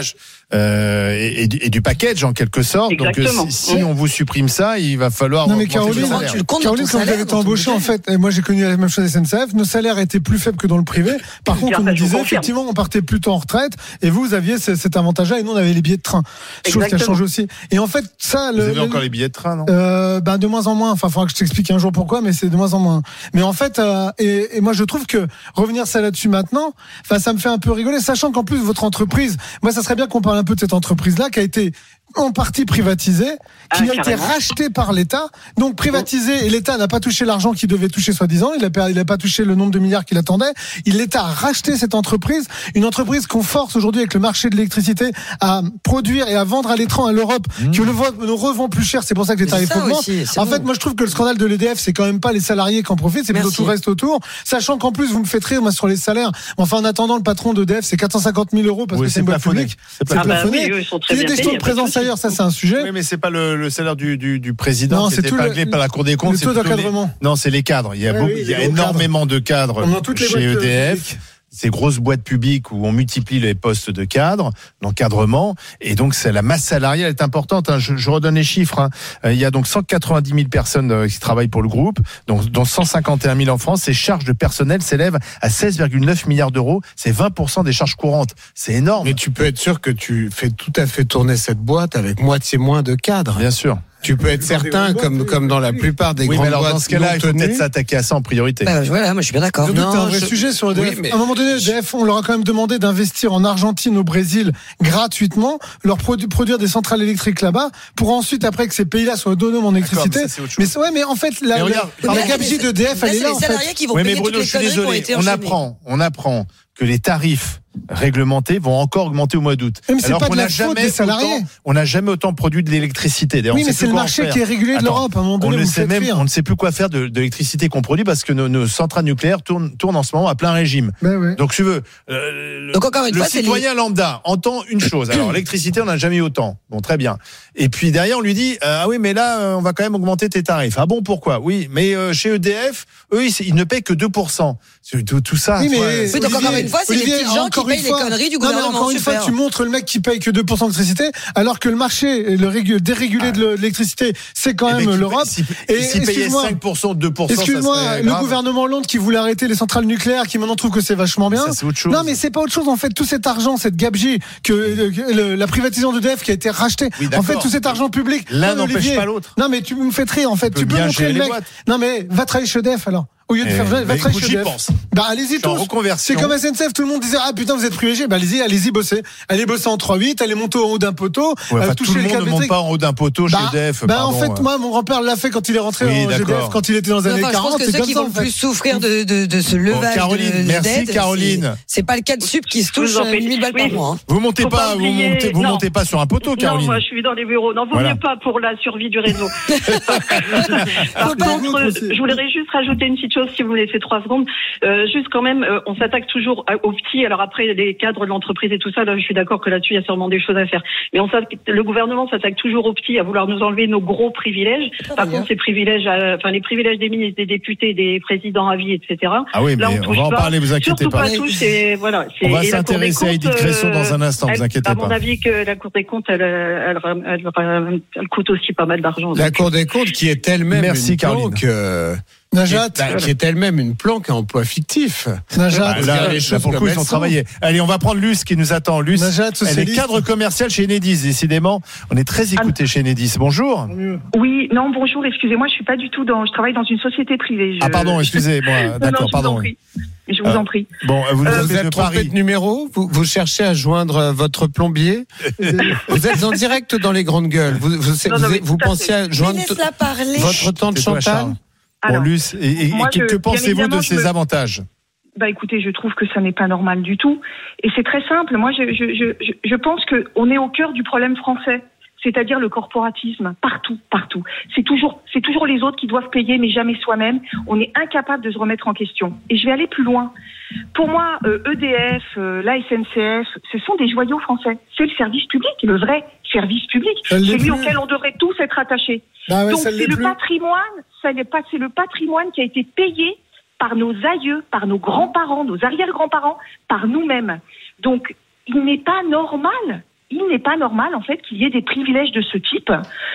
euh, et, et, du, et du package en quelque sorte.
Exactement.
Donc si, si on vous supprime ça, il va falloir.
Non mais Caroline,
tu le comptes dans
Caroline
ton
quand vous
salaire,
avez été
dans ton
embauché,
budget.
en fait, et moi j'ai connu la même chose à S N C F, nos salaires étaient plus faibles que dans le privé. Par contre,
Bien,
on
ça,
nous
je vous
disait
confirme.
effectivement, on partait plus tôt en retraite, et vous, vous aviez ce- cet avantage-là, et nous on avait les billets de train. Chose qui a
Exactement.
changé aussi. Et en fait, ça,
Vous
le,
avez
le-
encore les billets de train, non?
Euh, ben de moins en moins. Enfin, il faudra que je t'explique un jour pourquoi, mais c'est de moins en moins. Mais en fait, euh, et, et moi je trouve que revenir ça là-dessus maintenant, enfin, ça me fait un peu rigoler, sachant qu'en plus votre entreprise, moi ça serait bien qu'on parle un peu de cette entreprise-là qui a été en partie privatisée, qui
Ah,
a été
carrément.
rachetée par l'État. Donc privatisée, et l'État n'a pas touché l'argent qu'il devait toucher soi-disant. Il a pas, il a pas touché le nombre de milliards qu'il attendait. Il l'État a racheté cette entreprise, une entreprise qu'on force aujourd'hui avec le marché de l'électricité à produire et à vendre à l'étranger, à l'Europe,
Mmh.
qui le vo- nous revend plus cher. C'est pour ça que les
Mais
tarifs
c'est ça
augmentent.
aussi, c'est
En
bon.
fait, moi je trouve que le scandale de l'E D F, c'est quand même pas les salariés qui en profitent, c'est plutôt
Merci.
tout le reste autour. Sachant qu'en plus, vous me faites rire, moi, sur les salaires. Enfin, en attendant, le patron d'E D F, c'est quatre cent cinquante mille euros parce
Oui,
que c'est
c'est
une boîte
plafonné.
publique.
C'est
C'est
plafonné.
Ah bah
plafonné.
oui, eux, ils sont très
Il y a
bien
des
payés,
taux de
y a pas de
présence
souci.
ailleurs, ça c'est un sujet.
Oui, mais c'est pas le, le salaire du, du, du président
Non,
qui
c'est
était
tout
pas
le-
réglé par la Cour des comptes.
le
c'est
taux
plutôt les-
d'encadrement.
Non, c'est les cadres. Il y a,
Ouais,
beaucoup,
oui,
il y a
les hauts
énormément de cadres
Comme dans toutes les
chez
boîtes,
E D
euh,
F.
publiques.
Ces grosses boîtes publiques où on multiplie les postes de cadres, d'encadrement, et donc c'est la masse salariale est importante. Hein. Je, je redonne les chiffres. Hein. Euh, Il y a donc cent quatre-vingt-dix mille personnes euh, qui travaillent pour le groupe, donc dont cent cinquante et un mille en France. Ces charges de personnel s'élèvent à seize virgule neuf milliards d'euros. C'est vingt pour cent des charges courantes. C'est énorme.
Mais tu peux être sûr que tu fais tout à fait tourner cette boîte avec moitié moins de cadres.
Bien sûr.
Tu peux être certain, comme, comme dans la plupart des
Oui, mais
grandes
alors
boîtes
dans ce cas-là,
non
il faut
tenues.
peut-être s'attaquer à ça en priorité.
Bah, voilà, moi je suis bien d'accord.
Surtout que c'est un vrai
je-
sujet sur E D F.
Oui, mais-
À un moment donné, E D F, on leur a quand même demandé d'investir en Argentine, au Brésil, gratuitement, leur produ- produire des centrales électriques là-bas, pour ensuite, après, que ces pays-là soient autonomes en électricité.
mais ça, c'est autre chose.
Mais c'est- ouais, mais en fait, la,
Mais regarde,
la,
pardon.
la gabegie d'E D F,
Là,
elle est
c'est
là,
les
en fait.
salariés qui vont
Oui, mais
payer
Bruno,
toutes
je
les
suis
conneries qui ont
désolé.
été
On
enchaînées.
apprend, on apprend que les tarifs réglementés vont encore augmenter au mois d'août.
Mais c'est
Alors
pas de
qu'on
la
n'a
faute
jamais
des salariés.
autant- on n'a jamais autant produit de l'électricité. D'ailleurs,
Oui,
on
mais
sait
c'est
plus
le
quoi en
marché
faire.
qui est régulé de
Attends,
l'Europe. À un moment
On
donné,
ne
vous me
sait
faites
même,
rire.
on ne sait plus quoi faire de, de l'électricité qu'on produit parce que nos, nos centrales nucléaires tournent, tournent en ce moment à plein régime.
Ben ouais.
Donc, tu veux, euh, le,
Donc, encore une
le
fois, c'est
citoyen lambda entend une chose. Alors, l'électricité, on n'a jamais eu autant. Bon, très bien. Et puis derrière, on lui dit, euh, ah oui, mais là, euh, on va quand même augmenter tes tarifs. Ah bon, pourquoi? Oui, mais euh, chez E D F, eux, ils, ils ne paient que deux pour cent. C'est Tout, tout ça.
Oui, mais
ouais,
Oui, donc
Olivier,
encore une fois, c'est les
Olivier,
petits gens qui
encore
payent
une
les
fois-
conneries du
Non, mais
gouvernement.
encore une
Super.
fois, tu montres le mec qui paye que deux pour cent d'électricité, alors que le marché, le régu- dérégulé de l'électricité, c'est quand
Eh ben,
même
qui-
l'Europe.
si-
Et
S'ils payaient
excuse-moi,
cinq pour cent, deux pour cent, ça
Excuse-moi,
serait
le
grave.
gouvernement Hollande qui voulait arrêter les centrales nucléaires, qui maintenant trouve que c'est vachement bien.
Ça, c'est autre chose.
Non, mais c'est pas autre chose. En fait, tout cet argent, cette gabegie, que, euh, que le- la privatisation d'E D F qui a été rachetée.
Oui,
En
d'accord.
fait, tout cet argent public.
L'un
Non,
n'empêche
Olivier,
pas l'autre.
Non, mais tu me fais rire, en fait.
Tu
Tu
peux
peux
bien
montrer
gérer
le
les
mec.
boîtes.
Non, mais va travailler chez E D F alors. Au lieu de
Eh,
faire, va
bah,
travailler
écoute,
chez
j'y
E D F.
pense.
Bah, allez-y
suis en
tous.
reconversion.
C'est comme S N C F, tout le monde disait, ah putain, vous êtes privilégiés. Bah, allez-y, allez-y bosser. Allez bosser en trois huit, allez monter en haut d'un poteau,
Ouais,
euh,
enfin,
toucher
tout le
les
monde ne
câbles
monte
électriques.
pas en haut d'un poteau chez
Bah,
E D F.
bah,
pardon,
en fait,
euh.
moi, mon grand-père l'a fait quand il est rentré
Oui,
en G D F,
d'accord.
quand il était dans les
Non,
années
enfin, je pense
quarante.
que
C'est
ceux
comme
qui
ça,
vont
en
le
fait.
plus souffrir de, de, de ce levage
Caroline,
de, de
merci,
dette,
Caroline.
c'est- C'est pas le cas de sup qui se
Je vous
touche
en prie.
mille balles par
Oui.
mois. hein.
Vous montez
Faut
pas,
pas
vous
oublier-
montez, vous
non.
montez pas sur un poteau,
Non,
Caroline.
moi je suis dans les bureaux. N'en vaut
Voilà.
mieux pas pour la survie du réseau. Par
Faut pas
contre,
l'autre aussi.
je voudrais juste rajouter une petite chose, si vous me laissez trois secondes. Euh, juste quand même, euh, on s'attaque toujours à- aux petits. Alors après, les cadres de l'entreprise et tout ça, là, je suis d'accord que là-dessus, il y a sûrement des choses à faire. Mais on s'attaque- le gouvernement s'attaque toujours aux petits, à vouloir nous enlever nos gros privilèges. Par contre, ces privilèges, à- enfin les privilèges des ministres, des députés, des présidents à vie, et cetera.
Ah oui,
Là,
mais
on
on
touche
va en
pas.
parler, vous inquiétez
Surtout
pas.
pas touche, c'est voilà. c'est-
On va
et la Cour des
s'intéresser à
comptes,
Edith Cresson dans un instant,
elle-
vous inquiétez
À
pas.
mon avis, que la Cour des comptes, elle, elle, elle, elle- elle coûte aussi pas mal d'argent.
La
Donc,
Cour des comptes qui est elle-même
Merci,
une
Caroline.
planque, euh,
Najat.
qui est- bah, qui est elle-même une planque à emploi fictif.
Najat.
Ah, là,
les
là,
choses
pour le coup,
comme
ils
elles
ont
sont.
travaillé. Allez, on va prendre Luce qui nous attend. Luce,
Najat,
elle est
socialiste.
cadre commercial chez Enedis. Décidément, on est très écouté chez Enedis. Bonjour.
Oui, non, bonjour, excusez-moi, je suis pas du tout dans. Je travaille dans une société privée. Je-
Ah, pardon, excusez-moi.
Non, non,
D'accord,
je vous en
pardon.
prie. Je vous
Euh,
en prie.
Bon, vous nous
Vous
appelez
êtes
de
trompé
Paris.
de numéro vous, vous cherchez à joindre euh, votre plombier Vous êtes en direct dans les grandes gueules. Vous, vous,
Non,
vous,
non, mais
vous
tout à
pensiez à
Mais
joindre
laisse-la parler.
votre tante
C'est toi,
Chantal
Charles. Bon,
Alors,
Luce, et, et-
moi,
et que,
je-
que
bien
pensez-vous de
évidemment,
ces
je me-
avantages?
Bah écoutez, je trouve que ça n'est pas normal du tout. Et c'est très simple. Moi, je, je, je, je- je pense qu'on est au cœur du problème français. C'est-à-dire le corporatisme, partout, partout. C'est toujours, c'est toujours les autres qui doivent payer, mais jamais soi-même. On est incapable de se remettre en question. Et je vais aller plus loin. Pour moi, euh, E D F, euh, la S N C F, ce sont des joyaux français. C'est le service public, le vrai service public.
Ça l'est
C'est lui
plus.
auquel on devrait tous être attachés.
Ah ouais,
Donc
ça
c'est
l'est
le
plus.
patrimoine, ça n'est pas, c'est le patrimoine qui a été payé par nos aïeux, par nos grands-parents, nos arrière-grands-parents, par nous-mêmes. Donc il n'est pas normal. il n'est pas normal en fait qu'il y ait des privilèges de ce type.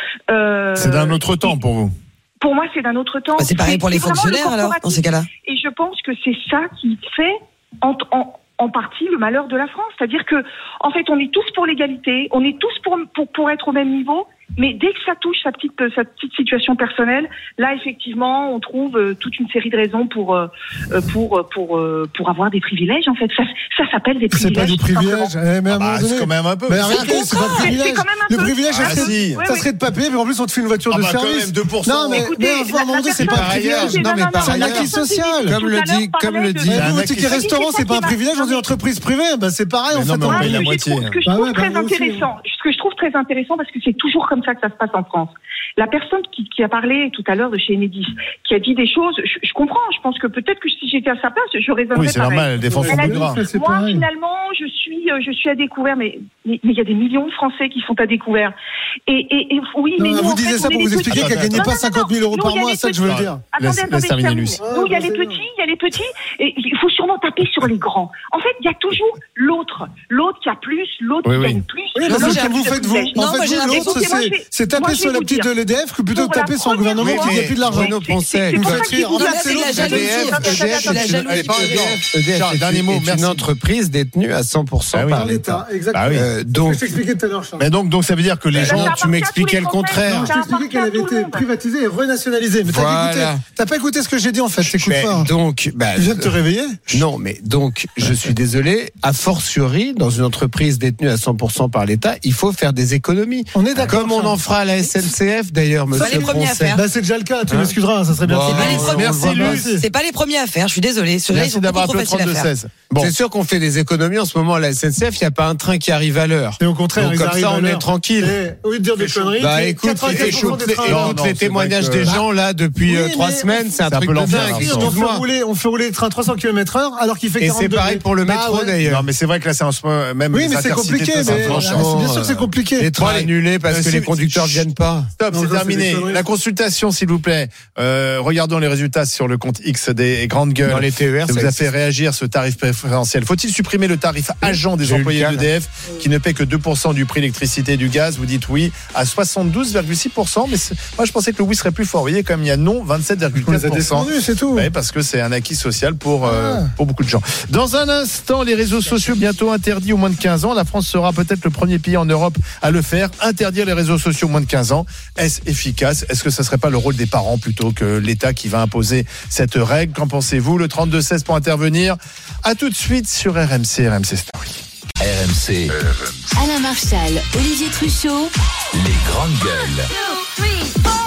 Euh,
c'est d'un autre temps pour vous.
Pour moi, c'est d'un autre temps.
Bah, c'est pareil
c'est,
pour les fonctionnaires alors, dans ces cas-là.
Et je pense que c'est ça qui fait en, en, en partie le malheur de la France. C'est-à-dire que, en fait, on est tous pour l'égalité, on est tous pour, pour, pour être au même niveau, mais dès que ça touche sa petite, sa petite situation personnelle, là, effectivement, on trouve euh, toute une série de raisons pour, euh, pour, pour, euh, pour avoir des privilèges, en fait. Ça, ça s'appelle des privilèges.
C'est pas des privilèges, eh, mais à un
Ah bah,
moment donné.
c'est quand même un peu.
Mais arrêtez, c'est pas un privilège.
C'est quand même un
Le
peu.
privilège, ça
Ah,
serait,
si.
ça
Ouais,
serait de papier, mais en plus, on te fait une voiture
Ah
de
bah, quand
service.
même, deux pour cent.
Non, mais,
Écoutez,
mais à un
la-
moment donné,
la
c'est pas un
personne-
privilège.
Non, mais
C'est un acquis social.
Comme le dit- comme le dit-
Mais vous,
un
le ticket
acquis-
restaurant, c'est pas un privilège dans une entreprise privée. Ben, c'est pareil, en
Mais non,
fait.
mais on
Moi,
paye
ce
la
que
moitié.
je trouve- Ce que je
Bah
trouve
ouais,
très
bah, moi aussi,
intéressant, ce que je trouve très intéressant, parce que c'est toujours comme ça que ça se passe en France. La personne qui, qui a parlé tout à l'heure de chez Enedis, qui a dit des choses, je, je comprends. Je pense que peut-être que si j'étais à sa place, je raisonnerais
Oui, c'est
pareil.
normal, elle défend son
Elle a
bout de
dit,
gras.
C'est
moi,
pareil.
finalement, je suis, euh, je suis à découvert, mais mais mais il y a des millions de Français qui sont à découvert. Et, et, et oui,
Non,
mais nous,
vous
en
disiez
fait,
ça
on est
pour vous
des
expliquer
petits.
qu'elle gagnait
Non,
pas
non, non,
cinquante mille euros
nous,
par
il y a
mois,
les
c'est ça que je veux
petits.
dire.
Attendez,
Laisse-
attendez,
laisse
je
terminer
termine.
Lucie.
Nous, il y a
Ouais,
les
bah, c'est
petits, il y a les petits, et il faut sûrement taper sur les grands. En fait, il y a toujours l'autre, l'autre qui a plus, l'autre
Oui,
qui
oui.
gagne plus.
Oui,
Et
parce
moi,
que
j'ai
comme vous
appris
faites
ce
vous,
privilège.
Non,
en
moi,
fait,
j'ai
vous,
l'impression
l'autre,
que moi,
c'est,
je vais-
c'est
moi,
taper
je
sur
vais
la
vous
petite
dire.
de l'E D F que plutôt
Pour
que
la
taper sur un
première
gouvernement
fois-
qui n'a plus de l'argent.
Bruno
C'est-
Poncet,
c'est pour
Vous
ça
faites
qu'il
rire.
faut
En fait,
taper
c'est l'autre
sur
qui a
la
jalousie.
jalousie.
Attends,
E D F,
c'est la jalousie.
elle est pas
Charles,
E D F, E D F
Charles,
est-
dernier mot,
est
merci.
une entreprise détenue à cent pour cent
Ah oui.
par
Par
l'État.
l'État, exactement.
Bah oui.
Euh,
C'est ce que
donc,
je t'expliquais tout à l'heure, Charles.
Mais donc, donc ça veut dire que les
Ça
gens.
appartient
tu
à
m'expliquais
tous les
le
Français.
contraire.
Non, je
Ça
t'expliquais
appartient
qu'elle
à
avait
tout le
été
monde.
privatisée et renationalisée. Mais t'as pas
Voilà.
écouté. T'as pas écouté ce que j'ai dit, en fait. T'écoutes
Mais
pas.
donc, bah,
Tu viens de te réveiller?
non, mais donc, je suis désolé, a fortiori, dans une entreprise détenue à cent pour cent par l'État, il faut faire des économies.
On est d'accord.
Comme on en fera à la S N C F, d'ailleurs,
Pas les
monsieur
premiers à
Poncet.
faire.
Bah, c'est déjà le cas, tu
Hein
m'excuseras, ça serait bien.
Bon,
C'est pas les
on-
premiers.
Merci,
on le voit
Luce.
passer.
C'est pas les premiers à faire, je suis désolée. Ceux-là, ils
Merci
sont
d'avoir
beaucoup
appelé
trop
au
faciles à
trente-deux
faire.
seize. Bon.
C'est sûr qu'on fait des économies en ce moment à la S N C F, il n'y a pas un train qui arrive à l'heure.
Et au contraire,
Donc
ils
comme
arrivent
ça,
à
on est
l'heure.
tranquille.
Et, au lieu de dire des conneries,
Bah
tu-
écoute,
quatre-vingt-quinze pour cent
écoute,
des
les,
travailleurs-
écoute
non,
les
c'est vrai
témoignages
que-
des gens là depuis
Oui,
euh, trois
mais-
semaines, c'est un
C'est un
truc
peu
de
l'enfer,
dingue.
hein,
On fait
Excuse-moi.
rouler, on fait rouler le train trois cents kilomètres heure alors qu'il fait
Et
quarante
c'est pareil
degrés.
pour le
Bah
métro
ouais.
d'ailleurs.
Non, mais c'est vrai que là, c'est en ce moment, même
Oui,
les
mais c'est
intercités,
compliqué.
tout ça,
Mais
franchement,
bien sûr que c'est
euh,
compliqué.
Les trains
Bon, allez.
annulés parce
Euh,
que
si-
les conducteurs ne viennent pas.
Stop,
Non,
c'est
ça, c'est
terminé.
des conneries.
La consultation, s'il vous plaît. Euh, regardons les résultats sur le compte X des grandes gueules.
Dans les T E R,
ça
ça
vous a fait
existe.
réagir ce tarif préférentiel. Faut-il supprimer le tarif agent des
J'ai eu le
employés
cas,
d'E D F qui ne paie que deux pour cent du prix d'électricité et du gaz? Vous dites oui à soixante-douze virgule six pour cent. Mais c'est- moi, je pensais que le oui serait plus fort. Vous voyez, comme il y a non, vingt-sept virgule
On les
quatre
a
pour cent.
descendus, c'est tout.
Oui, parce que c'est un acquis social pour, euh,
Ah.
pour beaucoup de gens. Dans un instant, les réseaux sociaux bientôt interdits aux moins de quinze ans. La France sera peut-être le premier pays en Europe à le faire. Interdire les réseaux sociaux aux moins de quinze ans. Est-ce efficace? Est-ce que ce ne serait pas le rôle des parents plutôt que l'État qui va imposer cette règle? Qu'en pensez-vous? Le trente-deux seize pour intervenir. À tout de suite sur R M C, R M C Story.
R M C,
Alain Marchal, Olivier Truchot.
les grandes gueules.
two, three, four.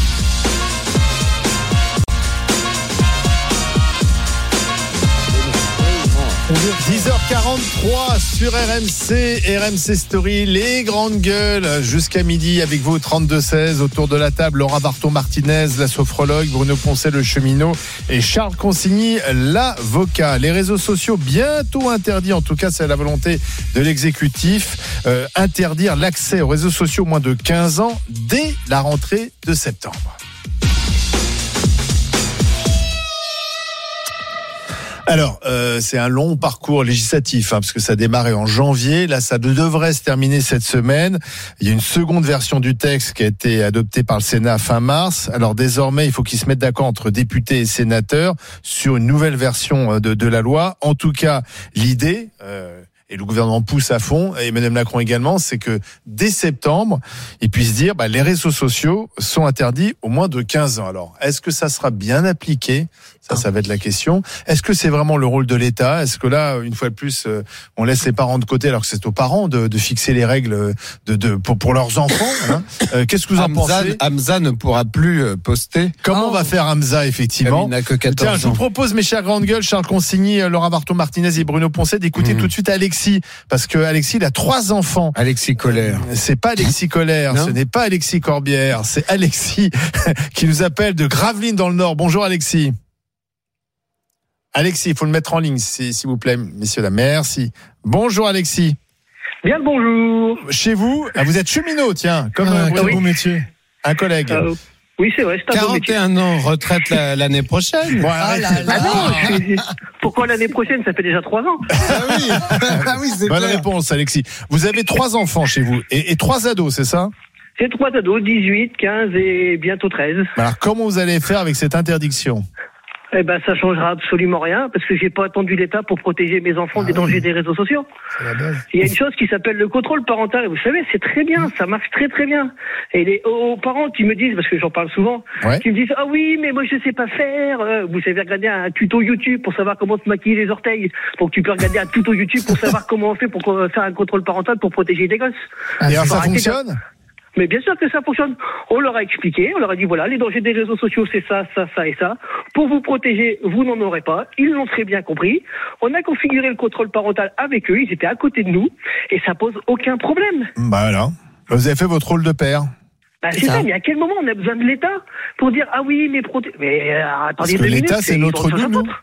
dix heures quarante-trois sur R M C, R M C Story, les grandes gueules, jusqu'à midi avec vous, trente-deux seize, autour de la table, Laura Bartho-Martinez, la sophrologue, Bruno Poncet, le cheminot, et Charles Consigny, l'avocat. Les réseaux sociaux bientôt interdits, en tout cas c'est la volonté de l'exécutif, euh, interdire l'accès aux réseaux sociaux moins de quinze ans dès la rentrée de septembre. Alors, euh, c'est un long parcours législatif, hein, parce que ça a démarré en janvier. Là, ça devrait se terminer cette semaine. Il y a une seconde version du texte qui a été adoptée par le Sénat fin mars. Alors désormais, il faut qu'ils se mettent d'accord entre députés et sénateurs sur une nouvelle version de, de la loi. En tout cas, l'idée... Euh, et le gouvernement pousse à fond, et Emmanuel Macron également, c'est que dès septembre, ils puissent dire bah, les réseaux sociaux sont interdits au moins de quinze ans. Alors, est-ce que ça sera bien appliqué ? Ça, ça va être la question. Est-ce que c'est vraiment le rôle de l'État ? Est-ce que là, une fois de plus, euh, on laisse les parents de côté alors que c'est aux parents de, de fixer les règles de, de, pour, pour leurs enfants, hein ? euh, Qu'est-ce que vous en
Hamza,
pensez ?
Hamza ne pourra plus euh, poster.
Comment
Oh.
va faire Hamza, effectivement ?
Comme il n'a que quatorze
Tiens, je vous
ans.
propose, mes chers grandes gueules, Charles Consigny, Laura Bartho-Martinez et Bruno Poncet, d'écouter
Mmh.
tout de suite Alexis, parce que Alexis, il a trois enfants.
Alexis Colère.
C'est pas Alexis Colère,
Non.
ce n'est pas Alexis Corbière, c'est Alexis qui nous appelle de Gravelines dans le Nord. Bonjour Alexis. Alexis, il faut le mettre en ligne, s'il vous plaît, messieurs, dames. Merci. Bonjour Alexis.
Bien le bonjour.
Chez vous, ah, vous êtes cheminot, tiens, comme
Ah,
euh,
quel
Bruno,
beau métier.
un collègue.
Euh, Oui, c'est vrai, c'est un
quarante et un ans, retraite la, l'année prochaine.
Voilà.
Oh là là.
Ah non, je suis- pourquoi l'année prochaine? Ça fait déjà trois ans.
Ah oui, ah oui c'est
Bonne
clair.
réponse, Alexis. Vous avez trois enfants chez vous et, et trois ados, c'est ça?
C'est trois ados, dix-huit, quinze et bientôt treize.
Alors, comment vous allez faire avec cette interdiction?
Eh ben, ça changera absolument rien parce que j'ai pas attendu l'État pour protéger mes enfants des dangers des réseaux sociaux.
C'est la base.
Il y a une chose qui s'appelle le contrôle parental. Vous savez, c'est très bien, ça marche très très bien. Et les aux parents qui me disent, parce que j'en parle souvent,
Ouais.
qui me disent ah oui, mais moi je sais pas faire. Euh, Vous savez regarder un tuto YouTube pour savoir comment se maquiller les orteils. Donc tu peux regarder un tuto YouTube pour savoir comment on fait pour euh, faire un contrôle parental pour protéger les gosses.
Et alors, ça
Arrêtez de-
fonctionne?
Mais bien sûr que ça fonctionne. On leur a expliqué, on leur a dit voilà, les dangers des réseaux sociaux, c'est ça, ça, ça et ça. Pour vous protéger, vous n'en aurez pas. Ils l'ont très bien compris. On a configuré le contrôle parental avec eux, ils étaient à côté de nous, et ça pose aucun problème.
Bah voilà. Vous avez fait votre rôle de père.
Bah,
C'est
c'est
ça.
ça, mais à quel moment on a besoin de l'État pour dire ah oui, mais proté... Mais euh, attendez
Parce que
deux minutes,
l'État, c'est
ils ont
notre
autre chose à
nounou.
foutre.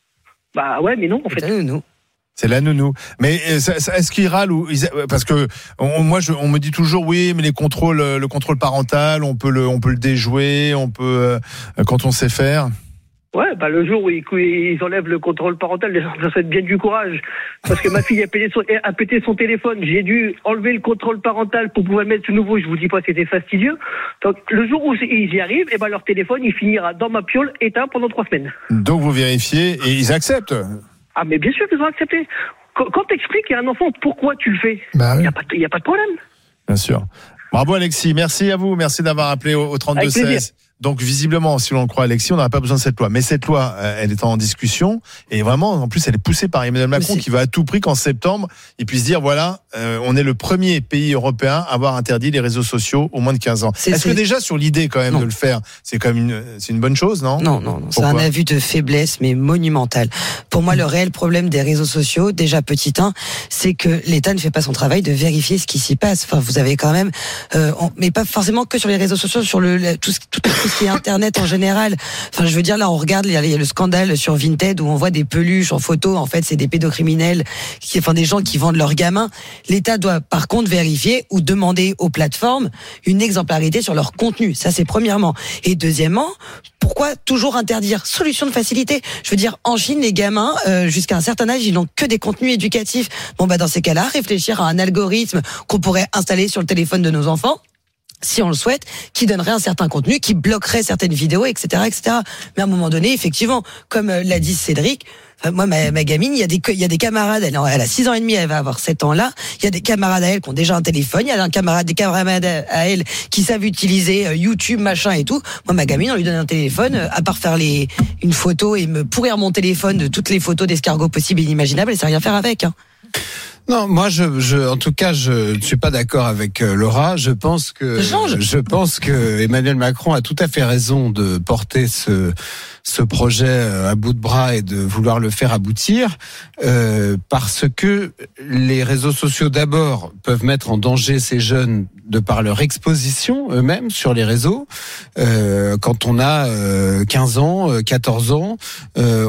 Bah ouais, mais non, en fait.
Putain, nous.
C'est la nounou. Mais euh, ça- ça- est-ce qu'ils râlent ou ils- parce que on- moi je, on me dit toujours oui, mais les contrôles, euh, le contrôle parental, on peut le, on peut le déjouer, on peut euh, quand on sait faire.
Ouais, bah le jour où ils, où ils enlèvent le contrôle parental, ça fait bien du courage. Parce que ma fille a pété son, a pété son téléphone, j'ai dû enlever le contrôle parental pour pouvoir le mettre tout nouveau. Je vous dis pas, c'était fastidieux. Donc le jour où ils y arrivent, et ben leur téléphone, il finira dans ma piole éteint pendant trois semaines.
Donc vous vérifiez et ils acceptent.
Ah mais bien sûr qu'ils ont accepté. Quand, quand t'expliques à un enfant pourquoi tu le fais, il
Bah oui.
y a pas, y a pas de problème.
Bien sûr. Bravo Alexis, merci à vous, merci d'avoir appelé au, au trente-deux
Avec plaisir.
seize. Donc visiblement, si l'on le croit Alexis, on n'aura pas besoin de cette loi. Mais cette loi, euh, elle est en discussion et vraiment, en plus, elle est poussée par Emmanuel Macron
c'est-
qui veut à tout prix qu'en septembre, il puisse dire voilà, euh, on est le premier pays européen à avoir interdit les réseaux sociaux au moins de quinze ans.
C'est-
Est-ce que
c'est-
déjà sur l'idée quand même
Non.
de le faire, c'est quand même une, c'est une bonne chose, non?
Non, non, non. C'est
Pourquoi
un abus de faiblesse, mais monumental. Pour moi, le réel problème des réseaux sociaux, déjà petit un, c'est que l'État ne fait pas son travail de vérifier ce qui s'y passe. Enfin, vous avez quand même, euh, on- mais pas forcément que sur les réseaux sociaux, sur le la- tout, ce, tout, tout ce qui est Internet en général. Enfin, je veux dire, là, on regarde, il y a, il y a le scandale sur Vinted où on voit des peluches en photo. En fait, c'est des pédocriminels, qui, enfin, des gens qui vendent leurs gamins. L'État doit, par contre, vérifier ou demander aux plateformes une exemplarité sur leur contenu. Ça, c'est premièrement. Et deuxièmement, pourquoi toujours interdire? Solution de facilité. Je veux dire, en Chine, les gamins, euh, jusqu'à un certain âge, ils n'ont que des contenus éducatifs. Bon, bah, dans ces cas-là, réfléchir à un algorithme qu'on pourrait installer sur le téléphone de nos enfants, si on le souhaite, qui donnerait un certain contenu, qui bloquerait certaines vidéos, et cetera, et cetera. Mais à un moment donné, effectivement, comme euh, l'a dit Cédric, enfin, moi, ma, ma gamine, il y a des, il y a des camarades, elle, elle a six ans et demi, elle va avoir sept ans là. Il y a des camarades à elle qui ont déjà un téléphone. Il y a un camarade, des camarades à elle qui savent utiliser euh, YouTube, machin et tout. Moi, ma gamine, on lui donne un téléphone, euh, à part faire les, une photo et me pourrir mon téléphone de toutes les photos d'escargots possibles et inimaginables, elle sait rien faire avec, hein.
Non, moi, je, je, en tout cas, je ne suis pas d'accord avec euh, Laura. Je pense que,
Ça change.
je pense que Emmanuel Macron a tout à fait raison de porter ce, ce projet euh, à bout de bras et de vouloir le faire aboutir, euh, parce que les réseaux sociaux, d'abord, peuvent mettre en danger ces jeunes de par leur exposition eux-mêmes sur les réseaux. Euh, quand on a euh, quinze ans, euh, quatorze ans, euh,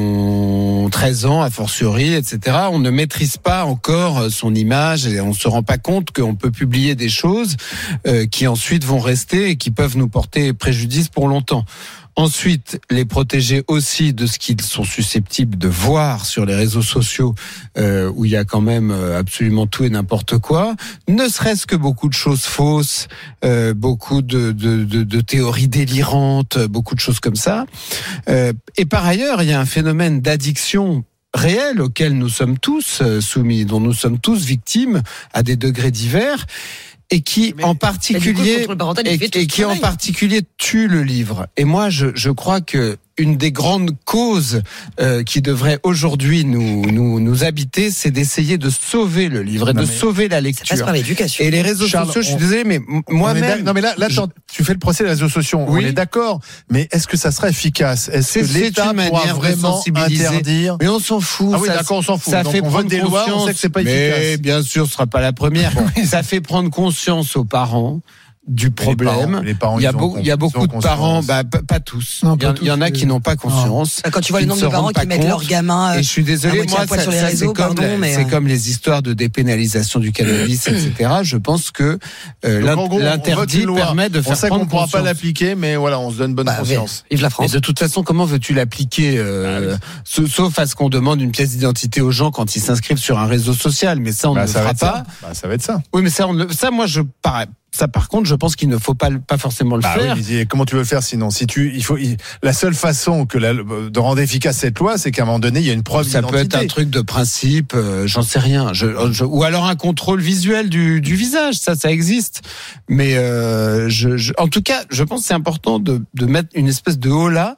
on treize ans, a fortiori, et cetera. On ne maîtrise pas encore son image et on se rend pas compte qu'on peut publier des choses euh, qui ensuite vont rester et qui peuvent nous porter préjudice pour longtemps. Ensuite, les protéger aussi de ce qu'ils sont susceptibles de voir sur les réseaux sociaux, euh, où il y a quand même absolument tout et n'importe quoi, ne serait-ce que beaucoup de choses fausses, euh, beaucoup de, de, de, de théories délirantes, beaucoup de choses comme ça. Euh, et par ailleurs, il y a un phénomène d'addiction réel auquel nous sommes tous soumis, dont nous sommes tous victimes à des degrés divers, et qui
Mais-
en
Et du coup, le
particulier
contrôle parental, il
et,
fait tout
et
ce
qui en
travail.
particulier tue le livre. Et moi, je, je crois que une des grandes causes euh, qui devrait aujourd'hui nous, nous, nous habiter, c'est d'essayer de sauver le livre et
Non,
de
mais
sauver la
Ça passe
lecture.
par l'éducation.
Et les réseaux
Charles,
sociaux, je suis
on-
désolé, mais m-
On est
moi-même...
d'ac- non mais là, là
je-
t'en- tu fais le procès des réseaux sociaux. On
Oui.
est d'accord. Mais est-ce que ça sera efficace? Est-ce
C'est-
que
c'est
l'État
une
pourra
manière de
vraiment
sensibiliser.
interdire?
Mais on s'en fout.
Ah oui,
ça-
d'accord, on s'en fout.
Ça
Donc
fait
on vote
prendre
des lois, on
conscience.
sait que c'est pas
Mais
efficace.
bien sûr, ce sera pas la première. Ça fait prendre conscience aux parents du problème.
Les parents,
il y a,
ils ont
beau, il y a beaucoup de parents, bah, pas, pas tous.
Non,
il, y en,
pas
il y en a
tous,
qui n'ont pas conscience.
Quand tu vois le nombre de parents qui mettent leurs gamins.
Et je suis désolé, moi, ça,
sur les
ça,
réseaux,
c'est, comme,
pardon, mais
c'est comme les histoires de dépénalisation du cannabis, et cetera. Je pense que euh,
Donc, en gros,
l'interdit permet de faire
on sait
prendre
qu'on ne pourra
conscience.
pas l'appliquer, mais voilà, on se donne bonne
bah,
conscience.
Vive la France.
Mais de toute façon, comment veux-tu l'appliquer euh,
ah,
oui. Sauf à ce qu'on demande une pièce d'identité aux gens quand ils s'inscrivent sur un réseau social. Mais ça, on
bah,
ne le fera pas.
Bah, ça va être ça.
Oui, mais ça, on ne, ça, moi, je parais. Ça, par contre, je pense qu'il ne faut pas, pas forcément le
bah
faire.
Oui, mais comment tu veux le faire sinon? Si tu, il faut, il, la seule façon que la, de rendre efficace cette loi, c'est qu'à un moment donné, il y a une preuve
ça
d'identité.
peut être un truc de principe, euh, j'en sais rien. Je, je, ou alors un contrôle visuel du, du visage, ça, ça existe. Mais euh, je, je, en tout cas, je pense que c'est important de, de mettre une espèce de holà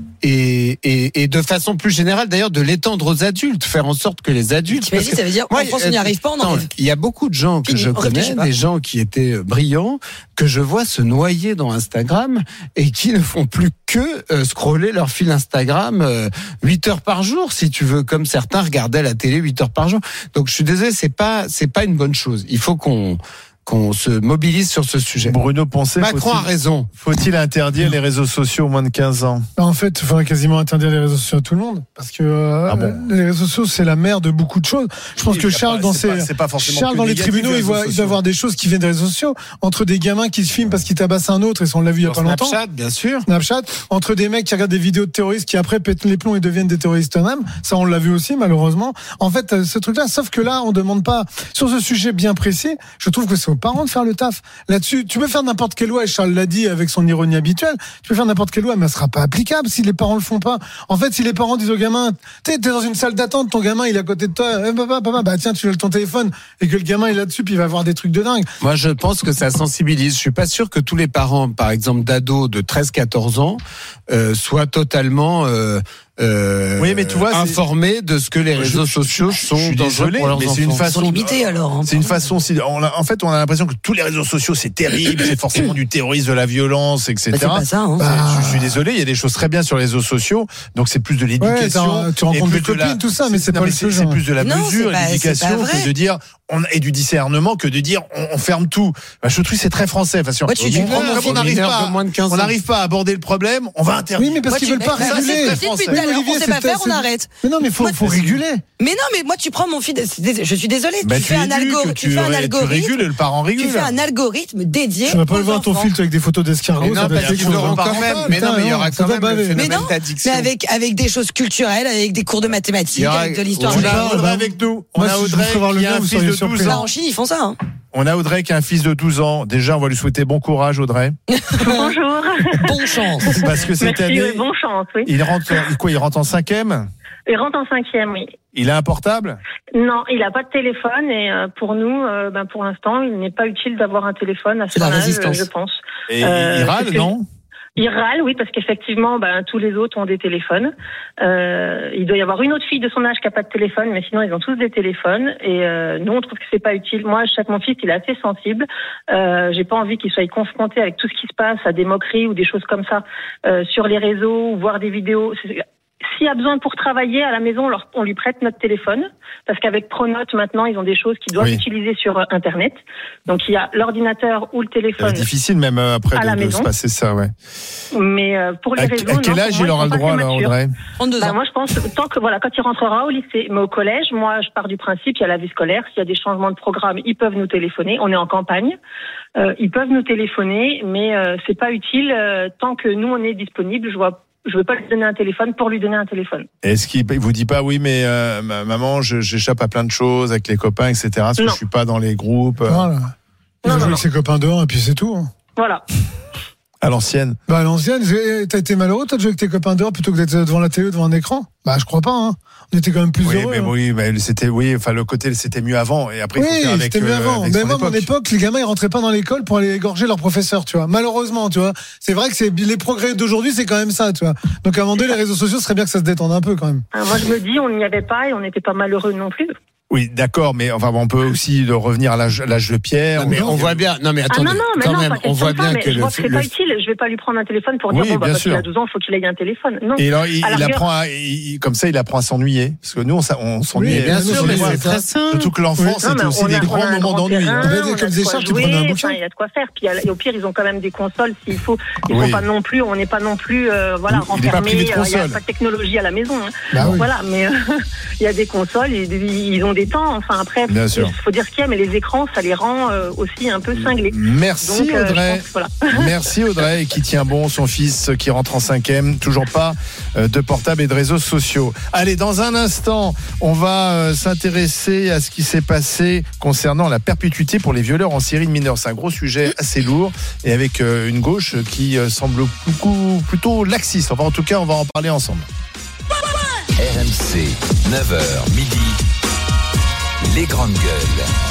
et, et, et de façon plus générale, d'ailleurs, de l'étendre aux adultes, faire en sorte que les adultes.
T'imagines, ça veut dire
moi,
en France, on n'y arrive pas, on en rêve.
Il y a beaucoup de gens que
Puis,
je
on
connais,
réfléchit pas.
des gens qui étaient brillants, que je vois se noyer dans Instagram et qui ne font plus que euh, scroller leur fil Instagram euh, huit heures par jour, si tu veux, comme certains regardaient la télé huit heures par jour. Donc je suis désolé, c'est pas c'est pas une bonne chose. Il faut qu'on qu'on se mobilise sur ce sujet.
Bruno Poncet,
Macron a raison.
Faut-il interdire les réseaux sociaux aux moins de quinze ans?
En fait, il faudrait quasiment interdire les réseaux sociaux à tout le monde. Parce que euh,
ah bon
les réseaux sociaux, c'est la mère de beaucoup de choses. Je pense
oui,
que Charles,
pas,
dans,
c'est
ses,
pas, c'est pas
Charles dans les tribunaux, il, voit, il doit voir des choses qui viennent des réseaux sociaux. Entre des gamins qui se filment parce qu'ils tabassent un autre, et ça on l'a vu il y a pas
Snapchat,
longtemps.
Snapchat, bien sûr.
Snapchat. Entre des mecs qui regardent des vidéos de terroristes qui après pètent les plombs et deviennent des terroristes eux-mêmes. Ça on l'a vu aussi, malheureusement. En fait, ce truc-là, sauf que là, on demande pas, sur ce sujet bien précis, je trouve que c'est aux parents de faire le taf. Là-dessus, tu peux faire n'importe quelle loi, et Charles l'a dit avec son ironie habituelle, tu peux faire n'importe quelle loi, mais elle sera pas applicable si les parents le font pas. En fait, si les parents disent au gamin, t'es, t'es dans une salle d'attente, ton gamin, il est à côté de toi, eh, papa, papa, bah tiens, tu veux ton téléphone, et que le gamin est là-dessus, puis il va voir des trucs de dingue.
Moi, je pense que ça sensibilise. Je suis pas sûr que tous les parents, par exemple, d'ados de treize quatorze ans, euh, soient totalement, euh, Euh,
oui, mais tu vois,
informés de ce que les réseaux
je,
sociaux
je,
sont
je suis
dangereux
désolé,
pour leurs
mais
enfants.
c'est une façon
Ils sont limités, alors. Hein,
c'est une façon. On a, en fait, on a l'impression que tous les réseaux sociaux c'est terrible, c'est forcément du terrorisme, de la violence, et cetera.
Bah, c'est pas ça. Hein.
Bah, je, je suis désolé, il y a des choses très bien sur les réseaux sociaux, donc c'est plus de l'éducation.
Ouais, tu rencontres des copines,
la,
tout ça, mais c'est, c'est pas le
c'est,
c'est
plus de la
non,
mesure, et l'éducation que de dire on, et du discernement que de dire on, on ferme tout. Bah, je trouve que c'est très français. Enfin, si on,
ouais, tu,
on, on, on n'arrive pas, on n'arrive pas à aborder le problème, on va interdire.
Oui, mais parce
moi,
qu'ils
tu,
veulent pas
ça,
réguler.
C'est ce que je dis depuis tout à l'heure. On sait pas faire, on arrête.
Mais non, mais faut,
moi,
faut réguler.
Mais non, mais moi, tu prends mon fils. Je suis désolée.
Bah,
tu,
tu
fais un algorithme.
tu,
tu fais un
tu
algorithme.
régules, le parent régule.
Tu fais un algorithme dédié.
Tu vas pas
aux
le voir ton
enfants.
filtre avec des photos d'escargots.
Non, parce qu'ils l'auront quand même. Mais non, mais il y aura quand même le phénomène d'addiction.
Mais avec avec des choses culturelles, avec des cours de mathématiques, avec de l'histoire.
On a Audrey avec nous. On a Audrey qui a un fils de douze ans.
En Chine, ils font ça. Hein.
On a Audrey qui a un fils de douze ans. Déjà, on va lui souhaiter bon courage, Audrey.
Bonjour.
Bonne chance.
Parce que cette
Merci,
année,
oui, bonne chance, oui.
il rentre, quoi, il rentre en cinquième?
Il rentre en cinquième, oui.
Il a un portable?
Non, il n'a pas de téléphone et euh, pour nous, euh, ben, pour l'instant, il n'est pas utile d'avoir un téléphone à son âge, je pense.
Et
euh,
il râle, non?
Il râle, oui, parce qu'effectivement, ben, tous les autres ont des téléphones. Euh, il doit y avoir une autre fille de son âge qui n'a pas de téléphone, mais sinon, ils ont tous des téléphones. Et euh, nous, on trouve que c'est pas utile. Moi, chaque mon fils, il est assez sensible. Euh, j'ai pas envie qu'il soit confronté avec tout ce qui se passe, à des moqueries ou des choses comme ça euh, sur les réseaux ou voir des vidéos. C'est... S'il y a besoin pour travailler à la maison, on lui prête notre téléphone, parce qu'avec Pronote, maintenant, ils ont des choses qu'ils doivent oui. utiliser sur Internet. Donc, il y a l'ordinateur ou le téléphone.
C'est difficile même après de, de se passer ça, ouais.
Mais euh, pour les
à,
réseaux,
à quel âge il aura le droit, là, Audrey?
trente-deux ans.
Bah, moi, je pense, tant que, voilà, quand il rentrera au lycée, mais au collège, moi, je pars du principe, il y a la vie scolaire, s'il y a des changements de programme, ils peuvent nous téléphoner. On est en campagne. Euh, ils peuvent nous téléphoner, mais euh, c'est pas utile euh, tant que nous, on est disponible. Je vois Je veux pas lui donner un téléphone pour lui donner un téléphone.
Est-ce qu'il vous dit pas oui, mais euh, maman, je, j'échappe à plein de choses avec les copains, et cetera. Parce que je suis pas dans les groupes.
Voilà. Il va jouer avec ses copains dehors et puis c'est tout.
Voilà.
À l'ancienne.
Bah à l'ancienne, t'as été malheureux toi de jouer avec tes copains dehors plutôt que d'être devant la télé ou devant un écran? Bah je crois pas. Hein. On était quand même plus
oui,
heureux.
Mais
hein.
Oui, mais c'était oui, enfin le côté c'était mieux avant et après
oui,
il faut faire avec,
c'était mieux avant.
Euh, avec
mais moi, à mon
époque.
époque, les gamins ils rentraient pas dans l'école pour aller égorger leurs professeurs, tu vois. Malheureusement, tu vois. C'est vrai que c'est les progrès d'aujourd'hui, c'est quand même ça, tu vois. Donc à un moment donné, les réseaux sociaux, ce serait bien que ça se détende un peu quand même.
Alors, moi, je me dis, on n'y avait pas et on n'était pas malheureux non plus.
Oui, d'accord, mais enfin, on peut aussi revenir à l'âge, à l'âge de pierre.
Non, mais on voit bien. Non, mais attendez.
Ah non, non, mais
quand
non,
même,
pas
on voit
question
bien
de ça,
que
mais je
le,
vois que c'est
le-
pas utile. Je vais pas lui prendre un téléphone pour dire
Oui,
bon, bah,
bien
parce qu'il
sûr.
a douze ans, il faut qu'il ait un téléphone. Non.
Et alors, il,
À la
il
rigueur-
apprend, à, il- comme ça, il apprend à s'ennuyer. Parce que nous, on, s'a- on s'ennuie.
Oui, bien
Nous,
sûr,
on
mais
voit
c'est
ça.
très simple.
Surtout que l'enfance,
Non,
c'était
mais
aussi
on
des
a- on
grands
a un
moments
grand
d'ennui.
terrain,
hein.
Bah,
on a
comme
de
des
quoi
chars, tu prenais un
jouer,
bouquin.
enfin, il y a de quoi faire. Puis et au pire, ils ont quand même des consoles. S'il faut, ils
Oui.
sont pas non plus, on n'est pas non plus, euh, voilà,
Il est pas
renfermés.
privé de
euh, Il y a
console.
pas de technologie à la maison. hein.
Bah
Donc
oui.
voilà, mais euh, il y a des consoles, ils, ils ont des temps. Enfin après,
Bien sûr.
il faut dire ce qu'il y a, mais les écrans, ça les rend euh, aussi un peu cinglés.
Merci
Donc, euh, je
Audrey.
pense que voilà.
Merci Audrey qui tient bon son fils qui rentre en cinquième. Toujours pas euh, de portable et de réseaux sociaux. Allez, dans un instant, on va euh, s'intéresser à ce qui s'est passé concernant la perpétuité pour les violeurs en série de mineurs. C'est un gros sujet assez lourd et avec euh, une gauche qui euh, semble beaucoup, plutôt laxiste. Enfin, en tout cas, on va en parler ensemble.
R M C, neuf heures midi. Les grandes gueules.